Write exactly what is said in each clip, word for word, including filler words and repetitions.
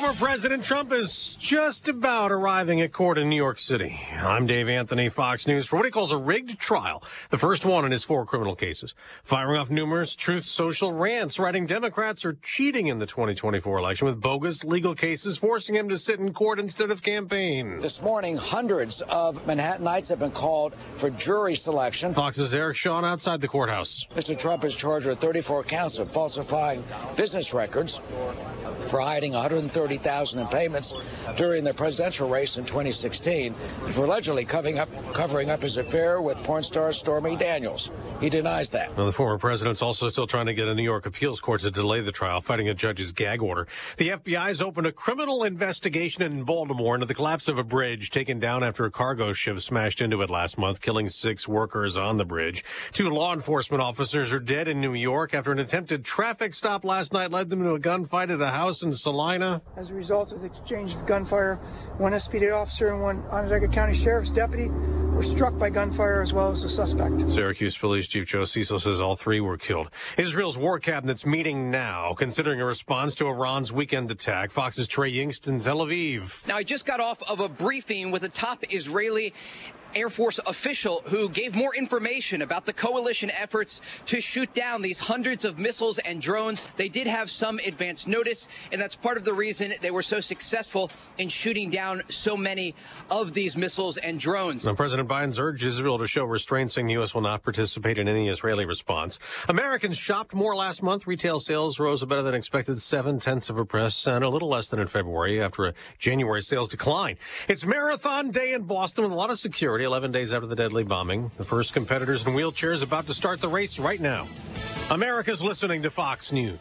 Former President Trump is just about arriving at court in New York City. I'm Dave Anthony, Fox News, for what he calls a rigged trial, the first one in his four criminal cases. Firing off numerous Truth Social rants, writing Democrats are cheating in the twenty twenty-four election with bogus legal cases, forcing him to sit in court instead of campaign. This morning, hundreds of Manhattanites have been called for jury selection. Fox's Eric Shawn outside the courthouse. Mister Trump is charged with thirty-four counts of falsifying business records, for hiding one hundred thirty thousand dollars in payments during the presidential race in twenty sixteen, and for allegedly covering up, covering up his affair with porn star Stormy Daniels. He denies that. Now, the former president's also still trying to get a New York appeals court to delay the trial, fighting a judge's gag order. The F B I has opened a criminal investigation in Baltimore into the collapse of a bridge taken down after a cargo ship smashed into it last month, killing six workers on the bridge. Two law enforcement officers are dead in New York after an attempted traffic stop last night led them to a gunfight at a house in Salina. As a result of the exchange of gunfire, one S P D officer and one Onondaga County Sheriff's deputy were struck by gunfire, as well as the suspect. Syracuse Police Chief Joe Cecil says all three were killed. Israel's war cabinet's meeting now, considering a response to Iran's weekend attack. Fox's Trey Yingst in Tel Aviv. Now, I just got off of a briefing with a top Israeli Air Force official who gave more information about the coalition efforts to shoot down these hundreds of missiles and drones. They did have some advance notice, and that's part of the reason they were so successful in shooting down so many of these missiles and drones. Now, President Biden's urged Israel to show restraint, saying the U S will not participate in any Israeli response. Americans shopped more last month. Retail sales rose a better than expected seven-tenths of a percent, a little less than in February after a January sales decline. It's Marathon Day in Boston with a lot of security. eleven days after the deadly bombing. The first competitors in wheelchairs about to start the race right now. America's listening to Fox News.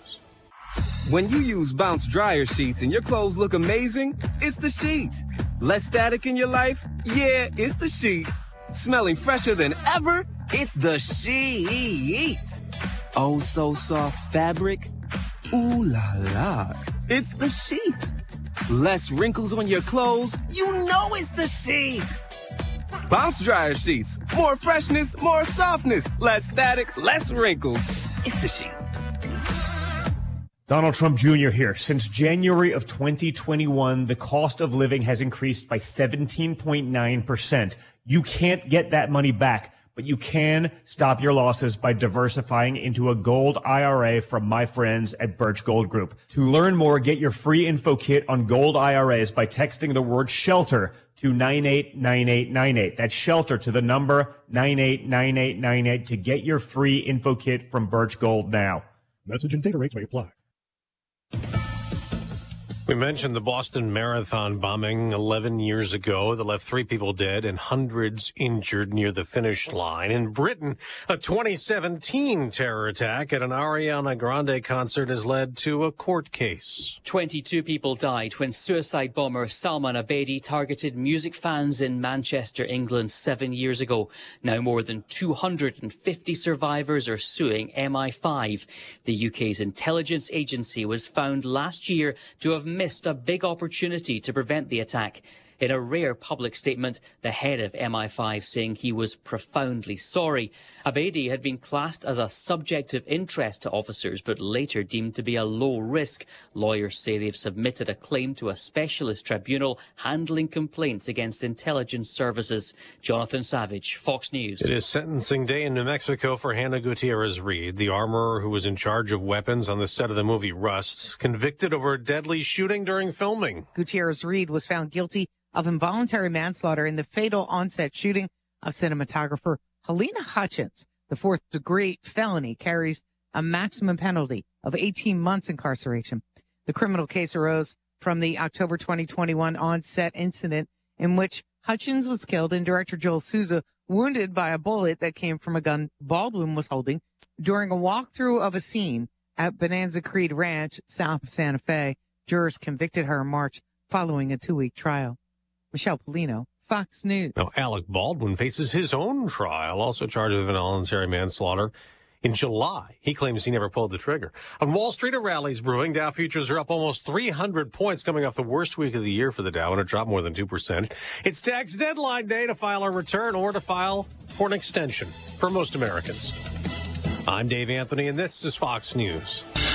When you use Bounce dryer sheets and your clothes look amazing, it's the sheet. Less static in your life? Yeah, it's the sheet. Smelling fresher than ever? It's the sheet. Oh, so soft fabric? Ooh la la. It's the sheet. Less wrinkles on your clothes? You know it's the sheet. Bounce dryer sheets. More freshness, more softness. Less static, less wrinkles. It's the sheet. Donald Trump Junior here. Since January of twenty twenty-one, the cost of living has increased by seventeen point nine percent. You can't get that money back, but you can stop your losses by diversifying into a gold I R A from my friends at Birch Gold Group. To learn more, get your free info kit on gold I R As by texting the word SHELTER to nine eight nine eight nine eight. That's SHELTER to the number nine eight nine eight nine eight to get your free info kit from Birch Gold now. Message and data rates may apply. We mentioned the Boston Marathon bombing eleven years ago that left three people dead and hundreds injured near the finish line. In Britain, a twenty seventeen terror attack at an Ariana Grande concert has led to a court case. twenty-two people died when suicide bomber Salman Abedi targeted music fans in Manchester, England, seven years ago. Now more than two hundred fifty survivors are suing M I five. The U K's intelligence agency was found last year to have missed a big opportunity to prevent the attack. In a rare public statement, the head of M I five saying he was profoundly sorry. Abedi had been classed as a subject of interest to officers, but later deemed to be a low risk. Lawyers say they've submitted a claim to a specialist tribunal handling complaints against intelligence services. Jonathan Savage, Fox News. It is sentencing day in New Mexico for Hannah Gutierrez-Reed, the armorer who was in charge of weapons on the set of the movie Rust, convicted over a deadly shooting during filming. Gutierrez-Reed was found guilty of involuntary manslaughter in the fatal on-set shooting of cinematographer Helena Hutchins. The fourth-degree felony carries a maximum penalty of eighteen months incarceration. The criminal case arose from the October twenty twenty-one on-set incident in which Hutchins was killed and director Joel Souza wounded by a bullet that came from a gun Baldwin was holding during a walkthrough of a scene at Bonanza Creek Ranch, south of Santa Fe. Jurors convicted her in March following a two-week trial. Michelle Polino, Fox News. Now, Alec Baldwin faces his own trial, also charged with involuntary manslaughter. In July, he claims he never pulled the trigger. On Wall Street, a rally's brewing. Dow futures are up almost three hundred points coming off the worst week of the year for the Dow, and it dropped more than two percent. It's tax deadline day to file a return or to file for an extension for most Americans. I'm Dave Anthony, and this is Fox News.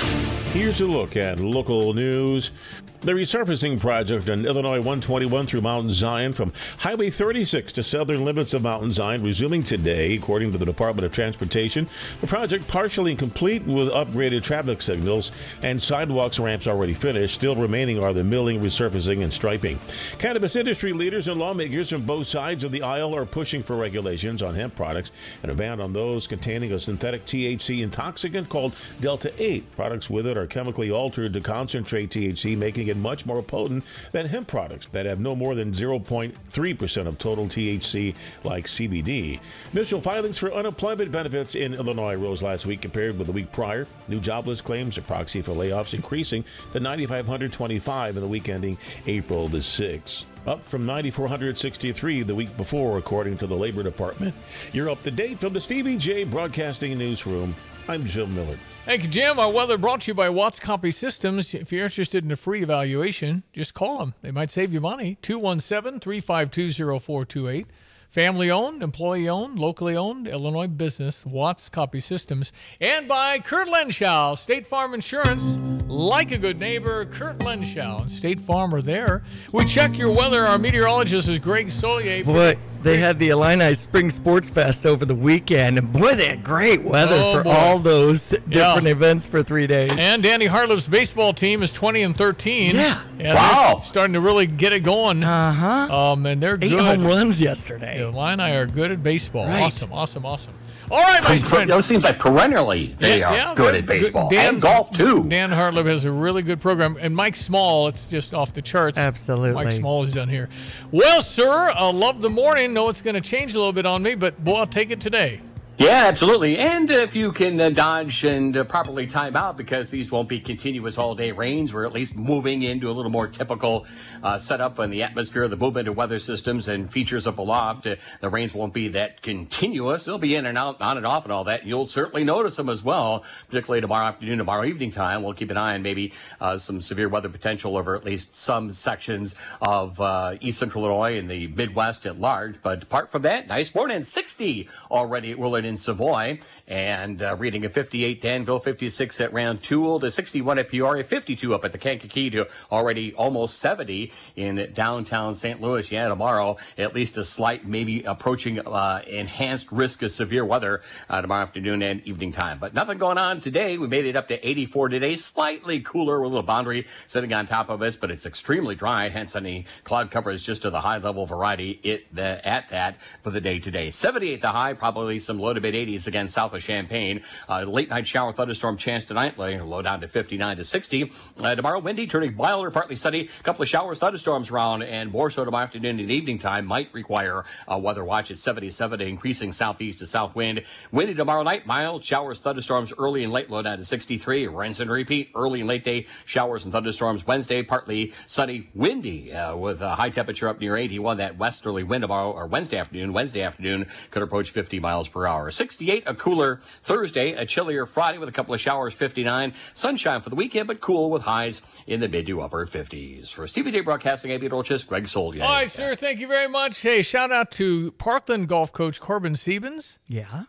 Here's a look at local news. The resurfacing project on Illinois one twenty-one through Mount Zion from Highway thirty-six to southern limits of Mount Zion resuming today, according to the Department of Transportation. The project partially complete with upgraded traffic signals and sidewalks ramps already finished. Still remaining are the milling, resurfacing, and striping. Cannabis industry leaders and lawmakers from both sides of the aisle are pushing for regulations on hemp products and a ban on those containing a synthetic T H C intoxicant called Delta eight. Products with it are chemically altered to concentrate T H C, making it much more potent than hemp products that have no more than zero point three percent of total T H C like C B D. Initial filings for unemployment benefits in Illinois rose last week compared with the week prior. New jobless claims, a proxy for layoffs, increasing to nine thousand five hundred twenty-five in the week ending April the sixth. Up from nine thousand four hundred sixty-three the week before, according to the Labor Department. You're up to date from the Stevie J Broadcasting Newsroom. I'm Jim Miller. Thank you, Jim. Our weather brought to you by Watts Copy Systems. If you're interested in a free evaluation, just call them. They might save you money. two one seven, three five two, zero four two eight. Family-owned, employee-owned, locally owned, Illinois business, Watts Copy Systems. And by Kurt Lenschow, State Farm Insurance. Like a good neighbor, Kurt Lenschow and State Farm are there. We check your weather. Our meteorologist is Greg Solier. Boy, they had the Illini Spring Sports Fest over the weekend, and boy, they had great weather oh, for boy. all those different yeah. events for three days. And Danny Hartlow's baseball team is twenty and thirteen. Yeah. And wow. Starting to really get it going. Uh-huh. Um, and they're Eight good. home runs yesterday. The Illini are good at baseball. Right. Awesome, awesome, awesome. All right, my friend. It seems like perennially they yeah, are yeah, good at baseball Dan, and golf too. Dan Hartliff has a really good program, and Mike Small, it's just off the charts. Absolutely, Mike Small is done here. Well, sir, I love the morning. Know it's going to change a little bit on me, but boy, I'll take it today. Yeah, absolutely. And if you can uh, dodge and uh, properly time out, because these won't be continuous all-day rains, we're at least moving into a little more typical uh, setup in the atmosphere, the movement of weather systems and features up aloft. Uh, the rains won't be that continuous. They'll be in and out, on and off and all that. You'll certainly notice them as well, particularly tomorrow afternoon, tomorrow evening time. We'll keep an eye on maybe uh, some severe weather potential over at least some sections of uh, East Central Illinois and the Midwest at large. But apart from that, nice morning, sixty already at Willard in Savoy, and uh, reading a fifty-eight Danville, fifty-six at Rantoul, to sixty-one at Peoria, fifty-two up at the Kankakee, to already almost seventy in downtown Saint Louis. Yeah, tomorrow at least a slight, maybe approaching uh, enhanced risk of severe weather uh, tomorrow afternoon and evening time. But nothing going on today. We made it up to eighty-four today, slightly cooler with a little boundary sitting on top of us, but it's extremely dry, hence any cloud cover is just to the high level variety it, the, at that for the day today. seventy-eight the high, probably some low to mid eighties again south of Champaign. Uh, late night shower thunderstorm chance tonight, low down to fifty-nine to sixty. Uh, tomorrow windy, turning milder, partly sunny, a couple of showers, thunderstorms around, and more so tomorrow afternoon and evening time might require a weather watch at seventy-seven, increasing southeast to south wind. Windy tomorrow night, mild showers, thunderstorms early and late, low down to sixty-three. Rinse and repeat, early and late day showers and thunderstorms Wednesday, partly sunny, windy uh, with a high temperature up near eighty-one. That westerly wind tomorrow or Wednesday afternoon, Wednesday afternoon could approach fifty miles per hour. sixty-eight, a cooler Thursday, a chillier Friday with a couple of showers, fifty-nine. Sunshine for the weekend, but cool with highs in the mid to upper fifties. For Stevie J Broadcasting, A B Dolchis, Greg Solier. All right, sir, thank you very much. Hey, shout out to Parkland golf coach Corbin Siebens. Yeah.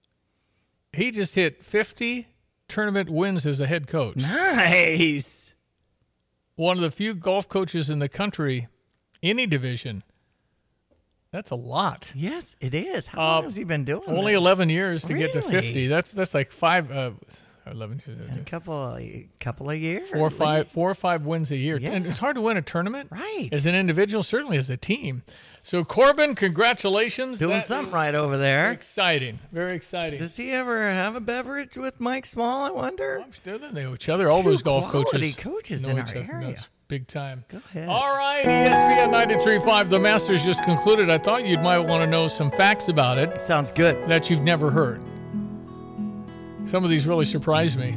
He just hit fifty tournament wins as a head coach. Nice. One of the few golf coaches in the country, any division. That's a lot. Yes, it is. How uh, long has he been doing Only this? eleven years to really? get to fifty. That's that's like five, uh, eleven years. A couple of, couple of years. Four or five, four or five wins a year. Yeah. And it's hard to win a tournament. Right. As an individual, certainly as a team. So, Corbin, congratulations. Doing That something right over there. Exciting. Very exciting. Does he ever have a beverage with Mike Small, I wonder? I'm sure they know each other. All those golf coaches. coaches know in each our other. area. That's big time. Go ahead. All right, E S P N ninety-three point five. The Masters just concluded. I thought you might want to know some facts about it. Sounds good. That you've never heard. Some of these really surprised me.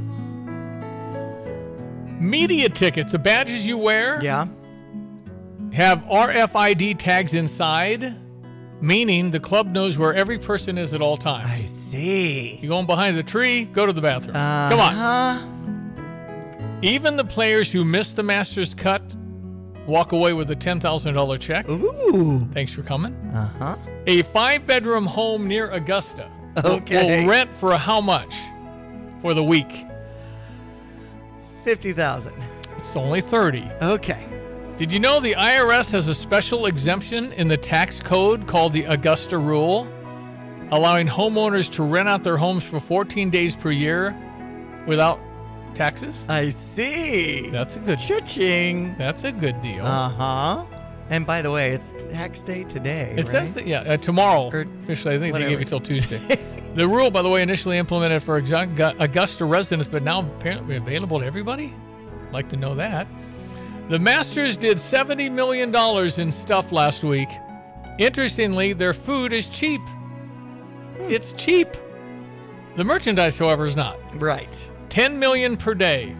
Media tickets, the badges you wear, yeah, have R F I D tags inside, meaning the club knows where every person is at all times. I see. You're going behind the tree, go to the bathroom. Uh-huh. Come on. Even the players who miss the Masters cut walk away with a ten thousand dollars check. Ooh. Thanks for coming. Uh-huh. A five-bedroom home near Augusta okay. will rent for how much for the week? fifty thousand. It's only thirty. Okay. Did you know the I R S has a special exemption in the tax code called the Augusta Rule, allowing homeowners to rent out their homes for fourteen days per year without taxes? I see. That's a good Cha-ching. That's a good deal. Uh-huh. And by the way, it's tax day today, It right? says that, yeah, uh, tomorrow. Or officially, I think whatever. they gave it till Tuesday. The rule, by the way, initially implemented for Augu- Augusta residents, but now apparently available to everybody. I'd like to know that. The Masters did seventy million dollars in stuff last week. Interestingly, their food is cheap. It's cheap. The merchandise, however, is not. Right. ten million dollars per day.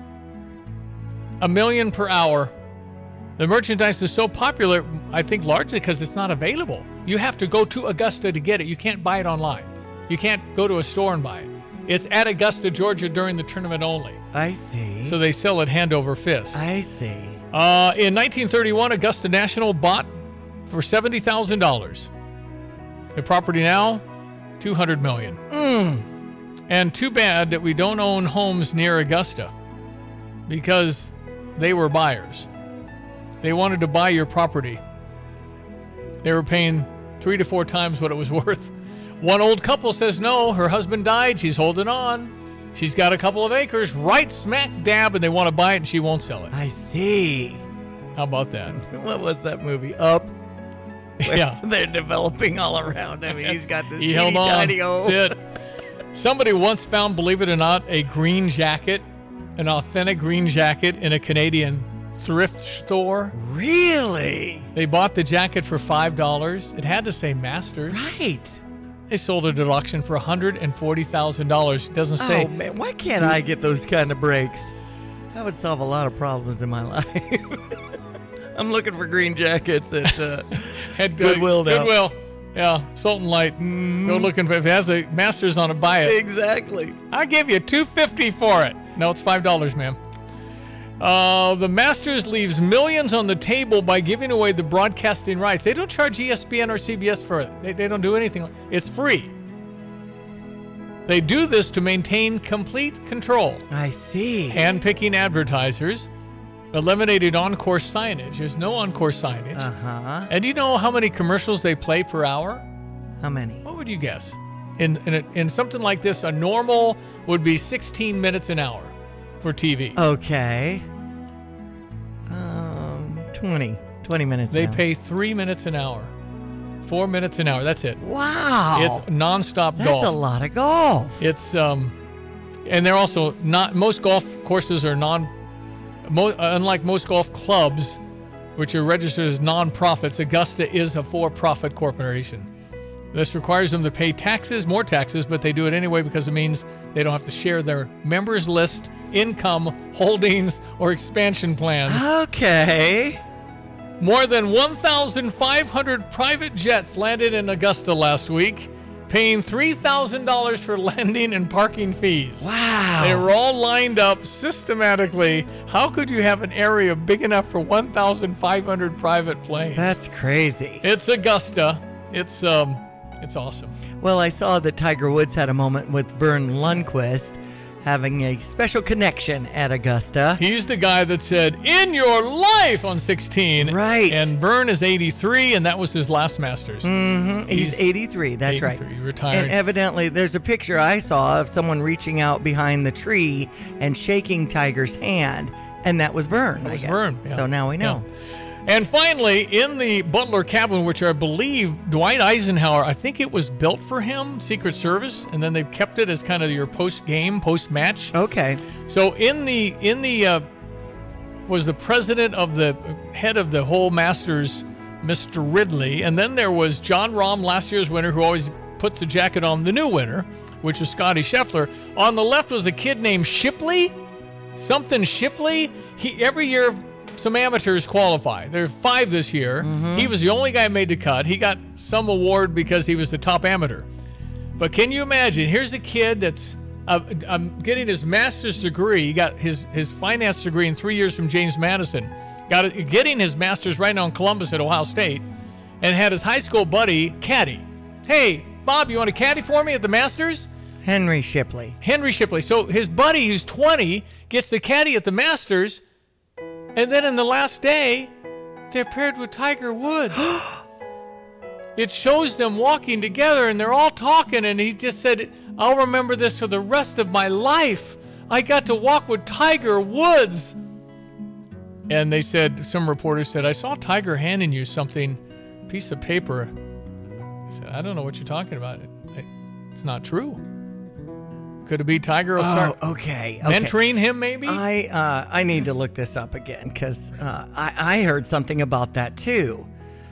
A million per hour. The merchandise is so popular, I think largely because it's not available. You have to go to Augusta to get it. You can't buy it online. You can't go to a store and buy it. It's at Augusta, Georgia during the tournament only. I see. So they sell it hand over fist. I see. Uh, in nineteen thirty-one, Augusta National bought for seventy thousand dollars. The property now, two hundred million dollars. Mm. And too bad that we don't own homes near Augusta because they were buyers. They wanted to buy your property. They were paying three to four times what it was worth. One old couple says no, her husband died, she's holding on. She's got a couple of acres right smack dab and they want to buy it and she won't sell it. I see. How about that? What was that movie? Up? Yeah. They're developing all around. I mean, he's got this He held on. tiny home. That's it. Somebody once found, believe it or not, a green jacket, an authentic green jacket in a Canadian thrift store. Really? They bought the jacket for five dollars. It had to say Masters. Right. They sold it at auction for one hundred forty thousand dollars. It doesn't say. Oh, man. Why can't I get those kind of breaks? That would solve a lot of problems in my life. I'm looking for green jackets at uh, At, uh, Goodwill now. Goodwill. Yeah, Salt and Light. Mm-hmm. Go looking for, if it has a Masters on it, buy it. Exactly. I give you two hundred fifty dollars for it. No, it's five dollars, ma'am. Uh, the Masters leaves millions on the table by giving away the broadcasting rights. They don't charge E S P N or C B S for it. They, they don't do anything. It's free. They do this to maintain complete control. I see. Handpicking advertisers, eliminated on-course signage. There's no on-course signage. Uh-huh. And do you know how many commercials they play per hour? How many? What would you guess? In in, a, in something like this, a normal would be sixteen minutes an hour for T V. Okay. Um, twenty. twenty minutes They an hour. pay three minutes an hour. Four minutes an hour. That's it. Wow. It's nonstop That's golf. a lot of golf. It's um, and they're also not. Most golf courses are non. Mo, uh, unlike most golf clubs, which are registered as non-profits, Augusta is a for-profit corporation. This requires them to pay taxes, more taxes, but they do it anyway because it means they don't have to share their members list, income, holdings, or expansion plans. Okay. More than one thousand five hundred private jets landed in Augusta last week, paying three thousand dollars for landing and parking fees. Wow. They were all lined up systematically. How could you have an area big enough for one thousand five hundred private planes? That's crazy. It's Augusta. It's um, it's awesome. Well, I saw that Tiger Woods had a moment with Vern Lundquist having a special connection at Augusta. He's the guy that said, "In your life" on sixteen. Right. And Vern is eighty-three, and that was his last Masters. Mm-hmm. He's, He's eighty-three. That's eighty-three, right. retired. And evidently, there's a picture I saw of someone reaching out behind the tree and shaking Tiger's hand, and that was Vern. That I was guess. Vern, yeah. So now we know. Yeah. And finally, in the Butler cabin, which I believe Dwight Eisenhower, I think it was built for him, Secret Service, and then they've kept it as kind of your post-game, post-match. Okay. So in the in the uh, was the president of the head of the whole Masters, Mister Ridley, and then there was John Rahm, last year's winner, who always puts a jacket on the new winner, which is Scotty Scheffler. On the left was a kid named Shipley, something Shipley. He every year. Some amateurs qualify. There are five this year. Mm-hmm. He was the only guy made the cut. He got some award because he was the top amateur. But can you imagine? Here's a kid that's uh, um, getting his master's degree. He got his, his finance degree in three years from James Madison. Got it, getting his master's right now in Columbus at Ohio State, and had his high school buddy caddy. Hey, Bob, you want to caddy for me at the Masters? Henry Shipley. Henry Shipley. So his buddy, who's twenty, gets the caddy at the Masters, and then in the last day, they're paired with Tiger Woods. It shows them walking together, and they're all talking, and he just said, I'll remember this for the rest of my life. I got to walk with Tiger Woods. And they said, some reporters said, I saw Tiger handing you something, piece of paper. I said, I don't know what you're talking about. It, it, it's not true. Could it be Tiger will start oh, okay, okay. mentoring him maybe? I uh, I need to look this up again because uh, I, I heard something about that too.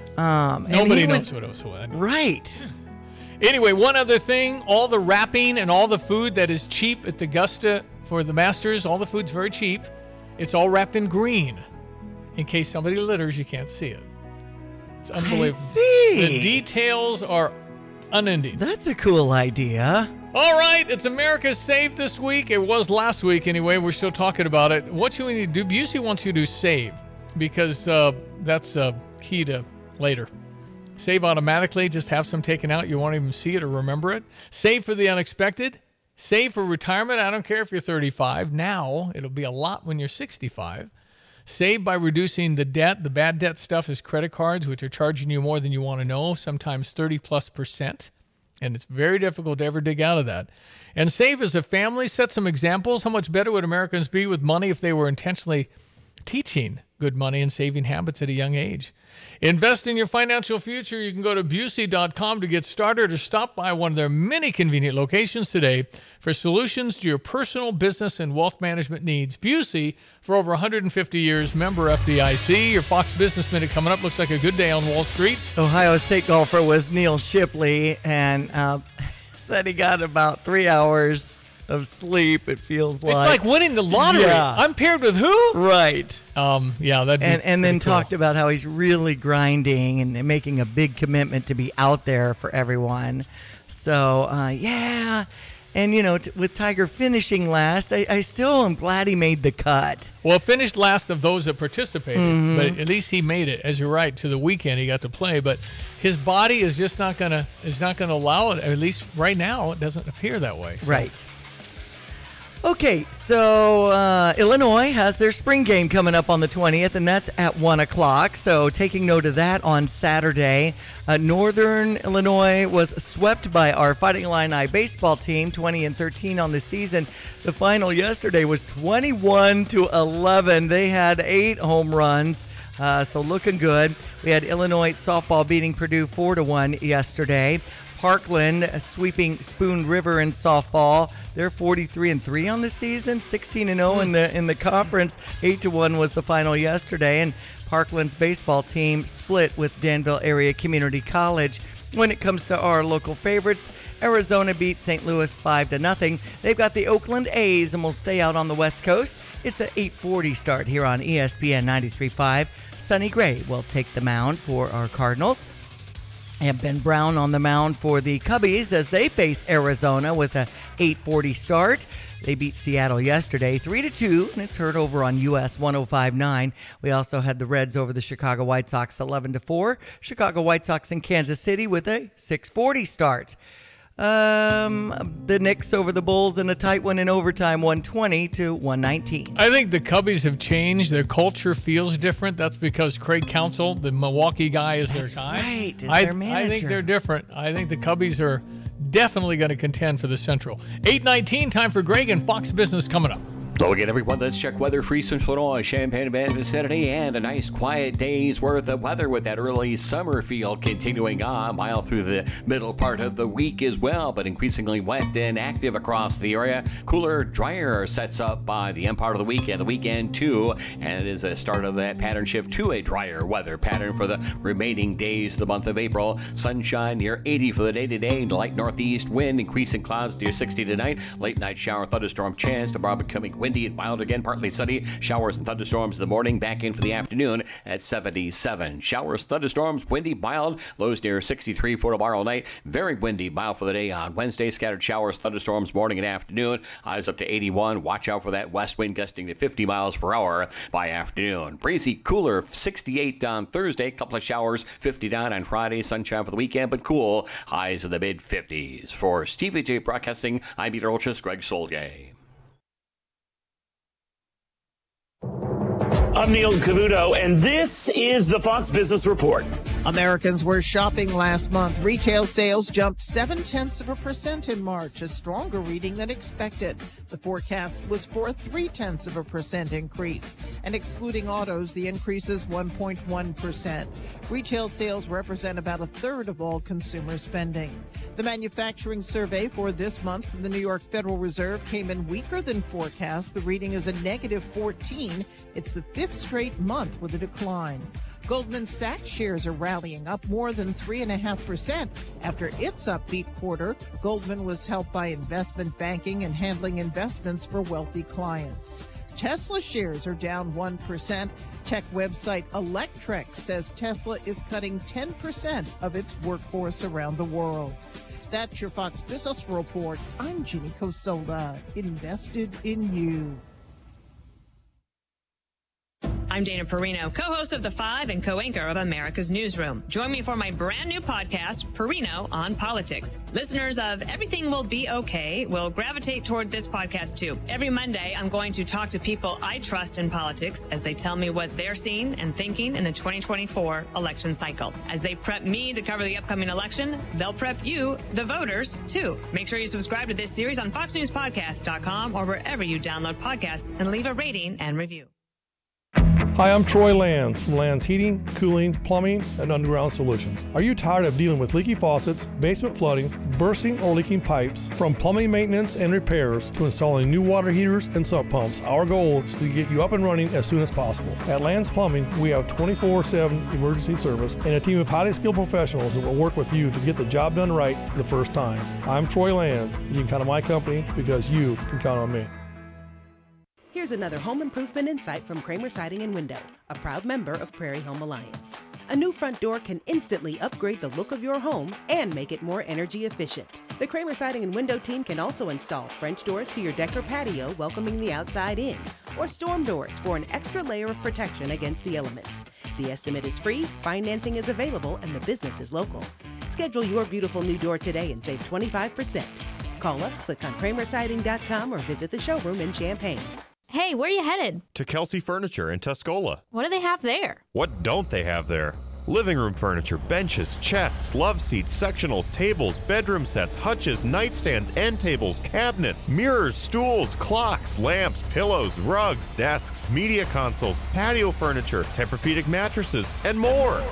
Um, Nobody and knows was, what it was. What. Right. Anyway, one other thing, all the wrapping and all the food that is cheap at the Augusta for the Masters, all the food's very cheap. It's all wrapped in green. In case somebody litters, you can't see it. It's unbelievable. I see. The details are unending. That's a cool idea. All right, it's America's Save this week. It was last week anyway. We're still talking about it. What you need to do, Busey wants you to save because uh, that's uh, key to later. Save automatically. Just have some taken out. You won't even see it or remember it. Save for the unexpected. Save for retirement. I don't care if you're thirty-five. Now, it'll be a lot when you're sixty-five. Save by reducing the debt. The bad debt stuff is credit cards, which are charging you more than you want to know, sometimes thirty plus percent. And it's very difficult to ever dig out of that. And save as a family. Set some examples. How much better would Americans be with money if they were intentionally teaching good money and saving habits at a young age? Invest in your financial future. You can go to Busey dot com to get started or stop by one of their many convenient locations today for solutions to your personal, business, and wealth management needs. Busey, for over one hundred fifty years, member F D I C. Your Fox Business Minute coming up. Looks like a good day on Wall Street. Ohio State golfer was Neil Shipley, and uh, said he got about three hours of sleep, it feels like. It's like winning the lottery. Yeah. I'm paired with who? Right. Um, yeah, that'd be And, and then cool. talked about how he's really grinding and making a big commitment to be out there for everyone. So, uh, yeah. And, you know, t- with Tiger finishing last, I, I still am glad he made the cut. Well, finished last of those that participated, Mhm. but at least he made it. As you're right, to the weekend he got to play, but his body is just not gonna is not gonna allow it. At least right now, it doesn't appear that way. So. Right. Okay, so uh, Illinois has their spring game coming up on the twentieth, and that's at one o'clock. So taking note of that on Saturday. Uh, Northern Illinois was swept by our Fighting Illini baseball team, twenty and thirteen on the season. The final yesterday was twenty-one to eleven. They had eight home runs, uh, so looking good. We had Illinois softball beating Purdue four to one yesterday. Parkland sweeping Spoon River in softball. They're forty-three and three on the season, sixteen and oh in the in the conference. eight to one was the final yesterday, and Parkland's baseball team split with Danville Area Community College. When it comes to our local favorites, Arizona beat Saint Louis five to nothing. They've got the Oakland A's and will stay out on the West Coast. It's an eight forty start here on E S P N ninety-three point five. Sonny Gray will take the mound for our Cardinals. And Ben Brown on the mound for the Cubbies as they face Arizona with a eight forty start. They beat Seattle yesterday three to two, and it's heard over on U S one oh five point nine. We also had the Reds over the Chicago White Sox eleven to four. Chicago White Sox in Kansas City with a six forty start. Um, the Knicks over the Bulls in a tight one in overtime, one twenty to one nineteen. I think the Cubbies have changed. Their culture feels different. That's because Craig Counsell, the Milwaukee guy, is That's their guy. right, is I, their I manager. think they're different. I think the Cubbies are definitely going to contend for the Central. eight nineteen, time for Greg and Fox Business coming up. So again, everyone, let's check weather for Eastern Illinois, Champaign-Urbana vicinity, and a nice quiet day's worth of weather with that early summer feel continuing on mile through the middle part of the week as well, but increasingly wet and active across the area. Cooler, drier sets up by the end part of the week and the weekend too, and it is a start of that pattern shift to a drier weather pattern for the remaining days of the month of April. Sunshine near eighty for the day today, light northeast wind, increasing clouds near sixty tonight. Late night shower thunderstorm chance, tomorrow becoming windy and mild again, partly sunny. Showers and thunderstorms in the morning, back in for the afternoon at seventy-seven. Showers, thunderstorms, windy, mild, lows near sixty-three for tomorrow night. Very windy, mild for the day on Wednesday. Scattered showers, thunderstorms, morning and afternoon. Highs up to eighty-one. Watch out for that west wind gusting to fifty miles per hour by afternoon. Breezy, cooler, sixty-eight on Thursday. Couple of showers, fifty-nine on Friday. Sunshine for the weekend, but cool. Highs in the mid fifties. For Stevie J Broadcasting, I'm Meteorologist Greg Solgay. I'm Neil Cavuto, and this is the Fox Business Report. Americans were shopping last month. Retail sales jumped seven-tenths of a percent in March, a stronger reading than expected. The forecast was for a three-tenths of a percent increase. And excluding autos, the increase is one point one percent. Retail sales represent about a third of all consumer spending. The manufacturing survey for this month from the New York Federal Reserve came in weaker than forecast. The reading is a negative fourteen. It's the fifth straight month with a decline. Goldman Sachs shares are rallying up more than three point five percent. After its upbeat quarter, Goldman was helped by investment banking and handling investments for wealthy clients. Tesla shares are down one percent. Tech website Electrek says Tesla is cutting ten percent of its workforce around the world. That's your Fox Business Report. I'm Ginny Cosola, invested in you. I'm Dana Perino, co-host of The Five and co-anchor of America's Newsroom. Join me for my brand new podcast, Perino on Politics. Listeners of Everything Will Be Okay will gravitate toward this podcast too. Every Monday, I'm going to talk to people I trust in politics as they tell me what they're seeing and thinking in the twenty twenty-four election cycle. As they prep me to cover the upcoming election, they'll prep you, the voters, too. Make sure you subscribe to this series on fox news podcast dot com or wherever you download podcasts and leave a rating and review. Hi, I'm Troy Lands from Lands Heating, Cooling, Plumbing, and Underground Solutions. Are you tired of dealing with leaky faucets, basement flooding, bursting or leaking pipes? From plumbing maintenance and repairs to installing new water heaters and sump pumps, our goal is to get you up and running as soon as possible. At Lands Plumbing, we have twenty-four seven emergency service and a team of highly skilled professionals that will work with you to get the job done right the first time. I'm Troy Lands. You can count on my company because you can count on me. Here's another home improvement insight from Kramer Siding and Window, a proud member of Prairie Home Alliance. A new front door can instantly upgrade the look of your home and make it more energy efficient. The Kramer Siding and Window team can also install French doors to your deck or patio, welcoming the outside in, or storm doors for an extra layer of protection against the elements. The estimate is free, financing is available, and the business is local. Schedule your beautiful new door today and save twenty-five percent. Call us, click on kramer siding dot com, or visit the showroom in Champaign. Hey, where are you headed? To Kelsey Furniture in Tuscola. What do they have there? What don't they have there? Living room furniture, benches, chests, love seats, sectionals, tables, bedroom sets, hutches, nightstands, end tables, cabinets, mirrors, stools, clocks, lamps, pillows, rugs, desks, media consoles, patio furniture, Tempur-Pedic mattresses, and more.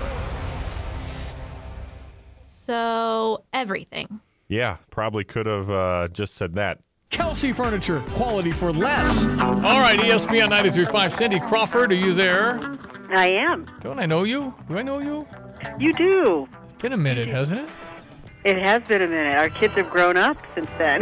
So, everything. Yeah, probably could have uh, just said that. Kelsey Furniture, quality for less. All right, E S P N ninety-three point five. Cindy Crawford, are you there? I am. Don't I know you? Do I know you? You do. It's been a minute, hasn't it? It has been a minute. Our kids have grown up since then.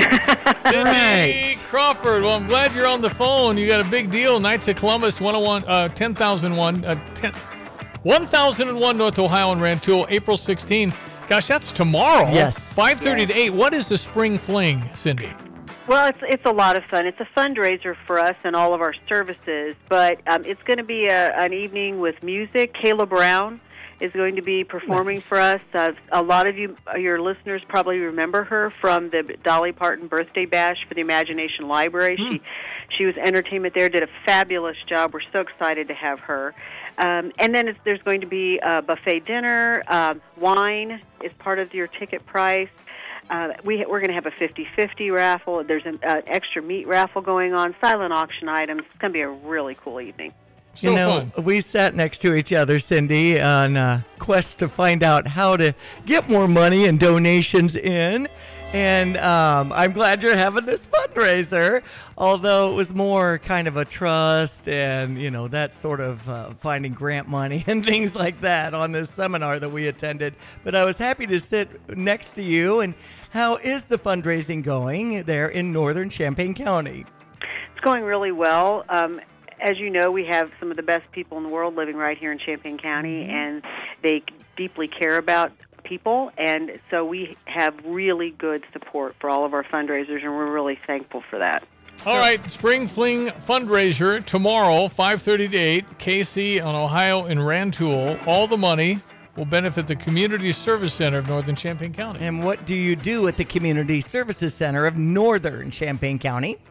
Cindy Crawford, well, I'm glad you're on the phone. You got a big deal. Knights of Columbus, one oh one, uh, ten thousand one, uh, ten, one thousand one North Ohio and Rantoul, April sixteenth. Gosh, that's tomorrow. Yes. five thirty yes. to eight. What is the Spring Fling, Cindy? Well, it's it's a lot of fun. It's a fundraiser for us and all of our services, but um, it's going to be a, an evening with music. Kayla Brown is going to be performing nice. for us. Uh, a lot of you, your listeners, probably remember her from the Dolly Parton Birthday Bash for the Imagination Library. Mm. She she was entertainment there, did a fabulous job. We're so excited to have her. Um, and then it's, there's going to be a buffet dinner. Uh, wine is part of your ticket price. Uh, we, we're going to have a fifty-fifty raffle. There's an uh, extra meat raffle going on, silent auction items. It's going to be a really cool evening. So you know, fun. We sat next to each other, Cindy, on a quest to find out how to get more money and donations in. And um, I'm glad you're having this fundraiser, although it was more kind of a trust and, you know, that sort of uh, finding grant money and things like that on this seminar that we attended. But I was happy to sit next to you. And how is the fundraising going there in northern Champaign County? It's going really well. Um, as you know, we have some of the best people in the world living right here in Champaign County, mm-hmm. and they deeply care about people, and so we have really good support for all of our fundraisers, and we're really thankful for that. All right, Spring Fling fundraiser tomorrow, five thirty to eight, K C on Ohio in Rantoul. All the money will benefit the Community Service Center of Northern Champaign County. And what do you do at the Community Services Center of Northern Champaign County?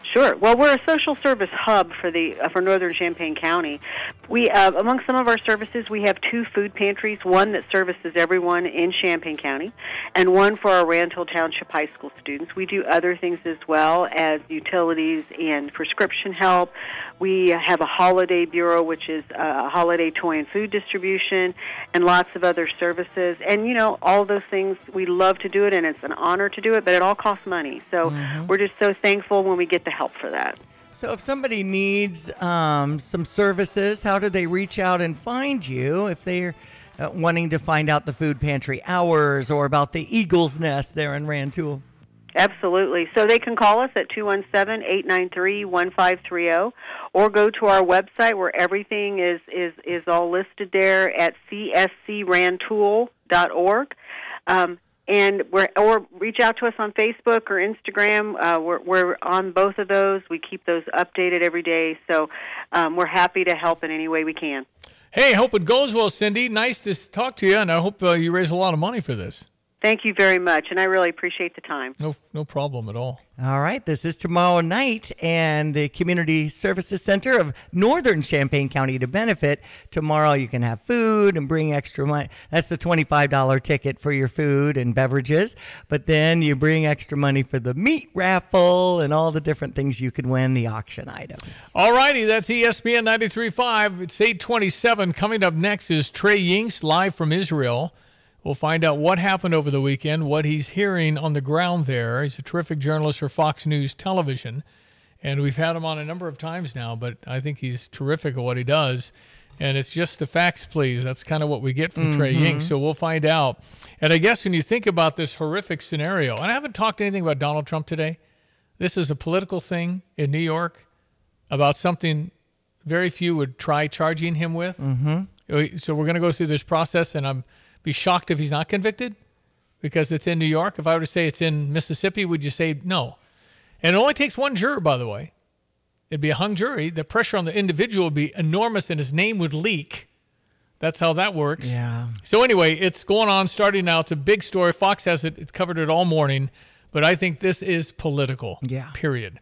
Sure. Well, we're a social service hub for the uh, for Northern Champaign County. We, uh, among some of our services, we have two food pantries, one that services everyone in Champaign County, and one for our Randhill Township High School students. We do other things as well as utilities and prescription help. We have a holiday bureau, which is a holiday toy and food distribution, and lots of other services. And, you know, all those things, we love to do it, and it's an honor to do it, but it all costs money. So Mhm. we're just so thankful when we get the help for that. So if somebody needs um, some services, how do they reach out and find you if they're uh, wanting to find out the food pantry hours or about the Eagle's Nest there in Rantoul? Absolutely. So they can call us at two one seven, eight nine three, one five three zero or go to our website where everything is, is, is all listed there at c s c rantoul dot org. Um, And we're, or reach out to us on Facebook or Instagram. Uh, we're, we're on both of those. We keep those updated every day. So um, we're happy to help in any way we can. Hey, hope it goes well, Cindy. Nice to talk to you, and I hope uh, you raise a lot of money for this. Thank you very much, and I really appreciate the time. No, no problem at all. All right, this is tomorrow night, and the Community Services Center of Northern Champaign County to benefit. Tomorrow you can have food and bring extra money. That's the twenty-five dollars ticket for your food and beverages. But then you bring extra money for the meat raffle and all the different things you could win, the auction items. All righty, that's E S P N ninety-three point five. It's eight twenty-seven. Coming up next is Trey Yingst live from Israel. We'll find out what happened over the weekend, what he's hearing on the ground there. He's a terrific journalist for Fox News Television, and we've had him on a number of times now, but I think he's terrific at what he does. And it's just the facts, please. That's kind of what we get from mm-hmm. Trey Yingst, so we'll find out. And I guess when you think about this horrific scenario, and I haven't talked anything about Donald Trump today. This is a political thing in New York about something very few would try charging him with. Mm-hmm. So we're going to go through this process, and I'm be shocked if he's not convicted because it's in New York. If I were to say it's in Mississippi, would you say no? And it only takes one juror, by the way. It'd be a hung jury. The pressure on the individual would be enormous and his name would leak. That's how that works. Yeah. So anyway, it's going on starting now. It's a big story. Fox has it. It's covered it all morning. But I think this is political. Yeah. Period.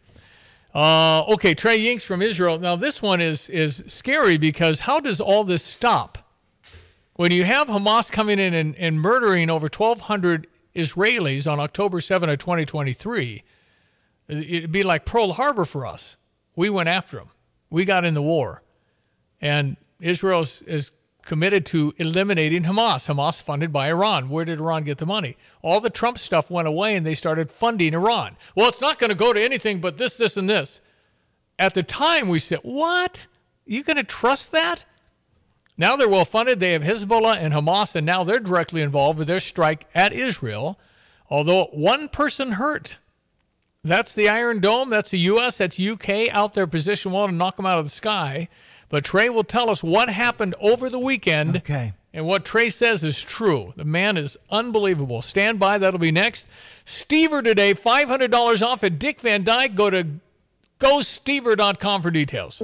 Uh, okay, Trey Yingst from Israel. Now, this one is is scary because how does all this stop? When you have Hamas coming in and, and murdering over twelve hundred Israelis on October seventh of twenty twenty-three, it'd be like Pearl Harbor for us. We went after them. We got in the war. And Israel is, is committed to eliminating Hamas. Hamas funded by Iran. Where did Iran get the money? All the Trump stuff went away and they started funding Iran. Well, it's not going to go to anything but this, this, and this. At the time, we said, what? You going to trust that? Now they're well-funded. They have Hezbollah and Hamas, and now they're directly involved with their strike at Israel, although one person hurt. That's the Iron Dome. That's the U S That's U K out there position one to knock them out of the sky. But Trey will tell us what happened over the weekend. Okay. And what Trey says is true. The man is unbelievable. Stand by. That'll be next. Stever today, five hundred dollars off at Dick Van Dyke. Go to go stever dot com for details.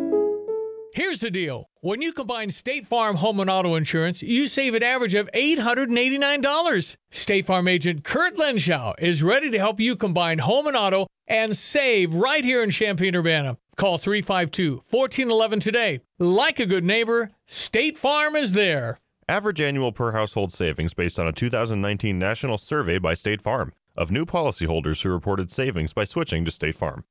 Here's the deal. When you combine State Farm home and auto insurance, you save an average of eight hundred eighty-nine dollars. State Farm agent Kurt Lenschow is ready to help you combine home and auto and save right here in Champaign-Urbana. Call three five two, one four one one today. Like a good neighbor, State Farm is there. Average annual per household savings based on a two thousand nineteen national survey by State Farm of new policyholders who reported savings by switching to State Farm.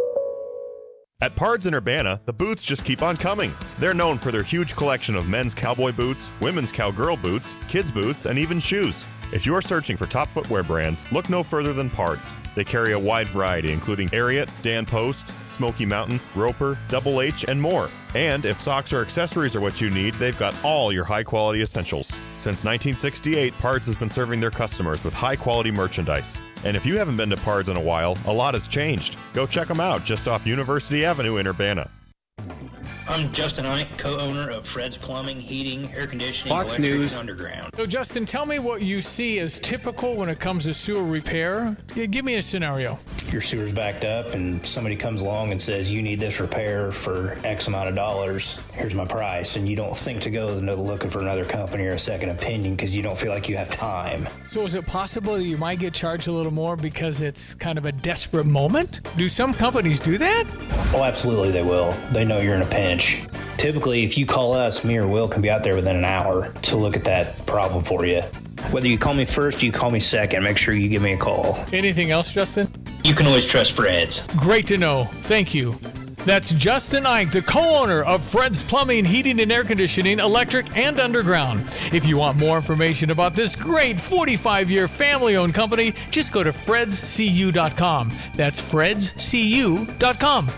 At Pards in Urbana, the boots just keep on coming. They're known for their huge collection of men's cowboy boots, women's cowgirl boots, kids' boots, and even shoes. If you're searching for top footwear brands, look no further than Pards. They carry a wide variety, including Ariat, Dan Post, Smoky Mountain, Roper, Double H, and more. And if socks or accessories are what you need, they've got all your high-quality essentials. Since nineteen sixty-eight, Pards has been serving their customers with high-quality merchandise. And if you haven't been to Pards in a while, a lot has changed. Go check them out just off University Avenue in Urbana. I'm Justin Ike, co-owner of Fred's Plumbing, Heating, Air Conditioning, Fox Electric, News. and Underground. So, Justin, tell me what you see as typical when it comes to sewer repair. G- Give me a scenario. Your sewer's backed up and somebody comes along and says, you need this repair for X amount of dollars. Here's my price. And you don't think to go to looking for another company or a second opinion because you don't feel like you have time. So is it possible that you might get charged a little more because it's kind of a desperate moment? Do some companies do that? Oh, absolutely they will. They know you're in a pinch. Typically, if you call us, me or Will can be out there within an hour to look at that problem for you. Whether you call me first or you call me second, make sure you give me a call. Anything else, Justin? You can always trust Fred's. Great to know. Thank you. That's Justin Ike, the co-owner of Fred's Plumbing, Heating, and Air Conditioning, Electric, and Underground. If you want more information about this great forty-five-year family-owned company, just go to freds c u dot com. That's freds c u dot com.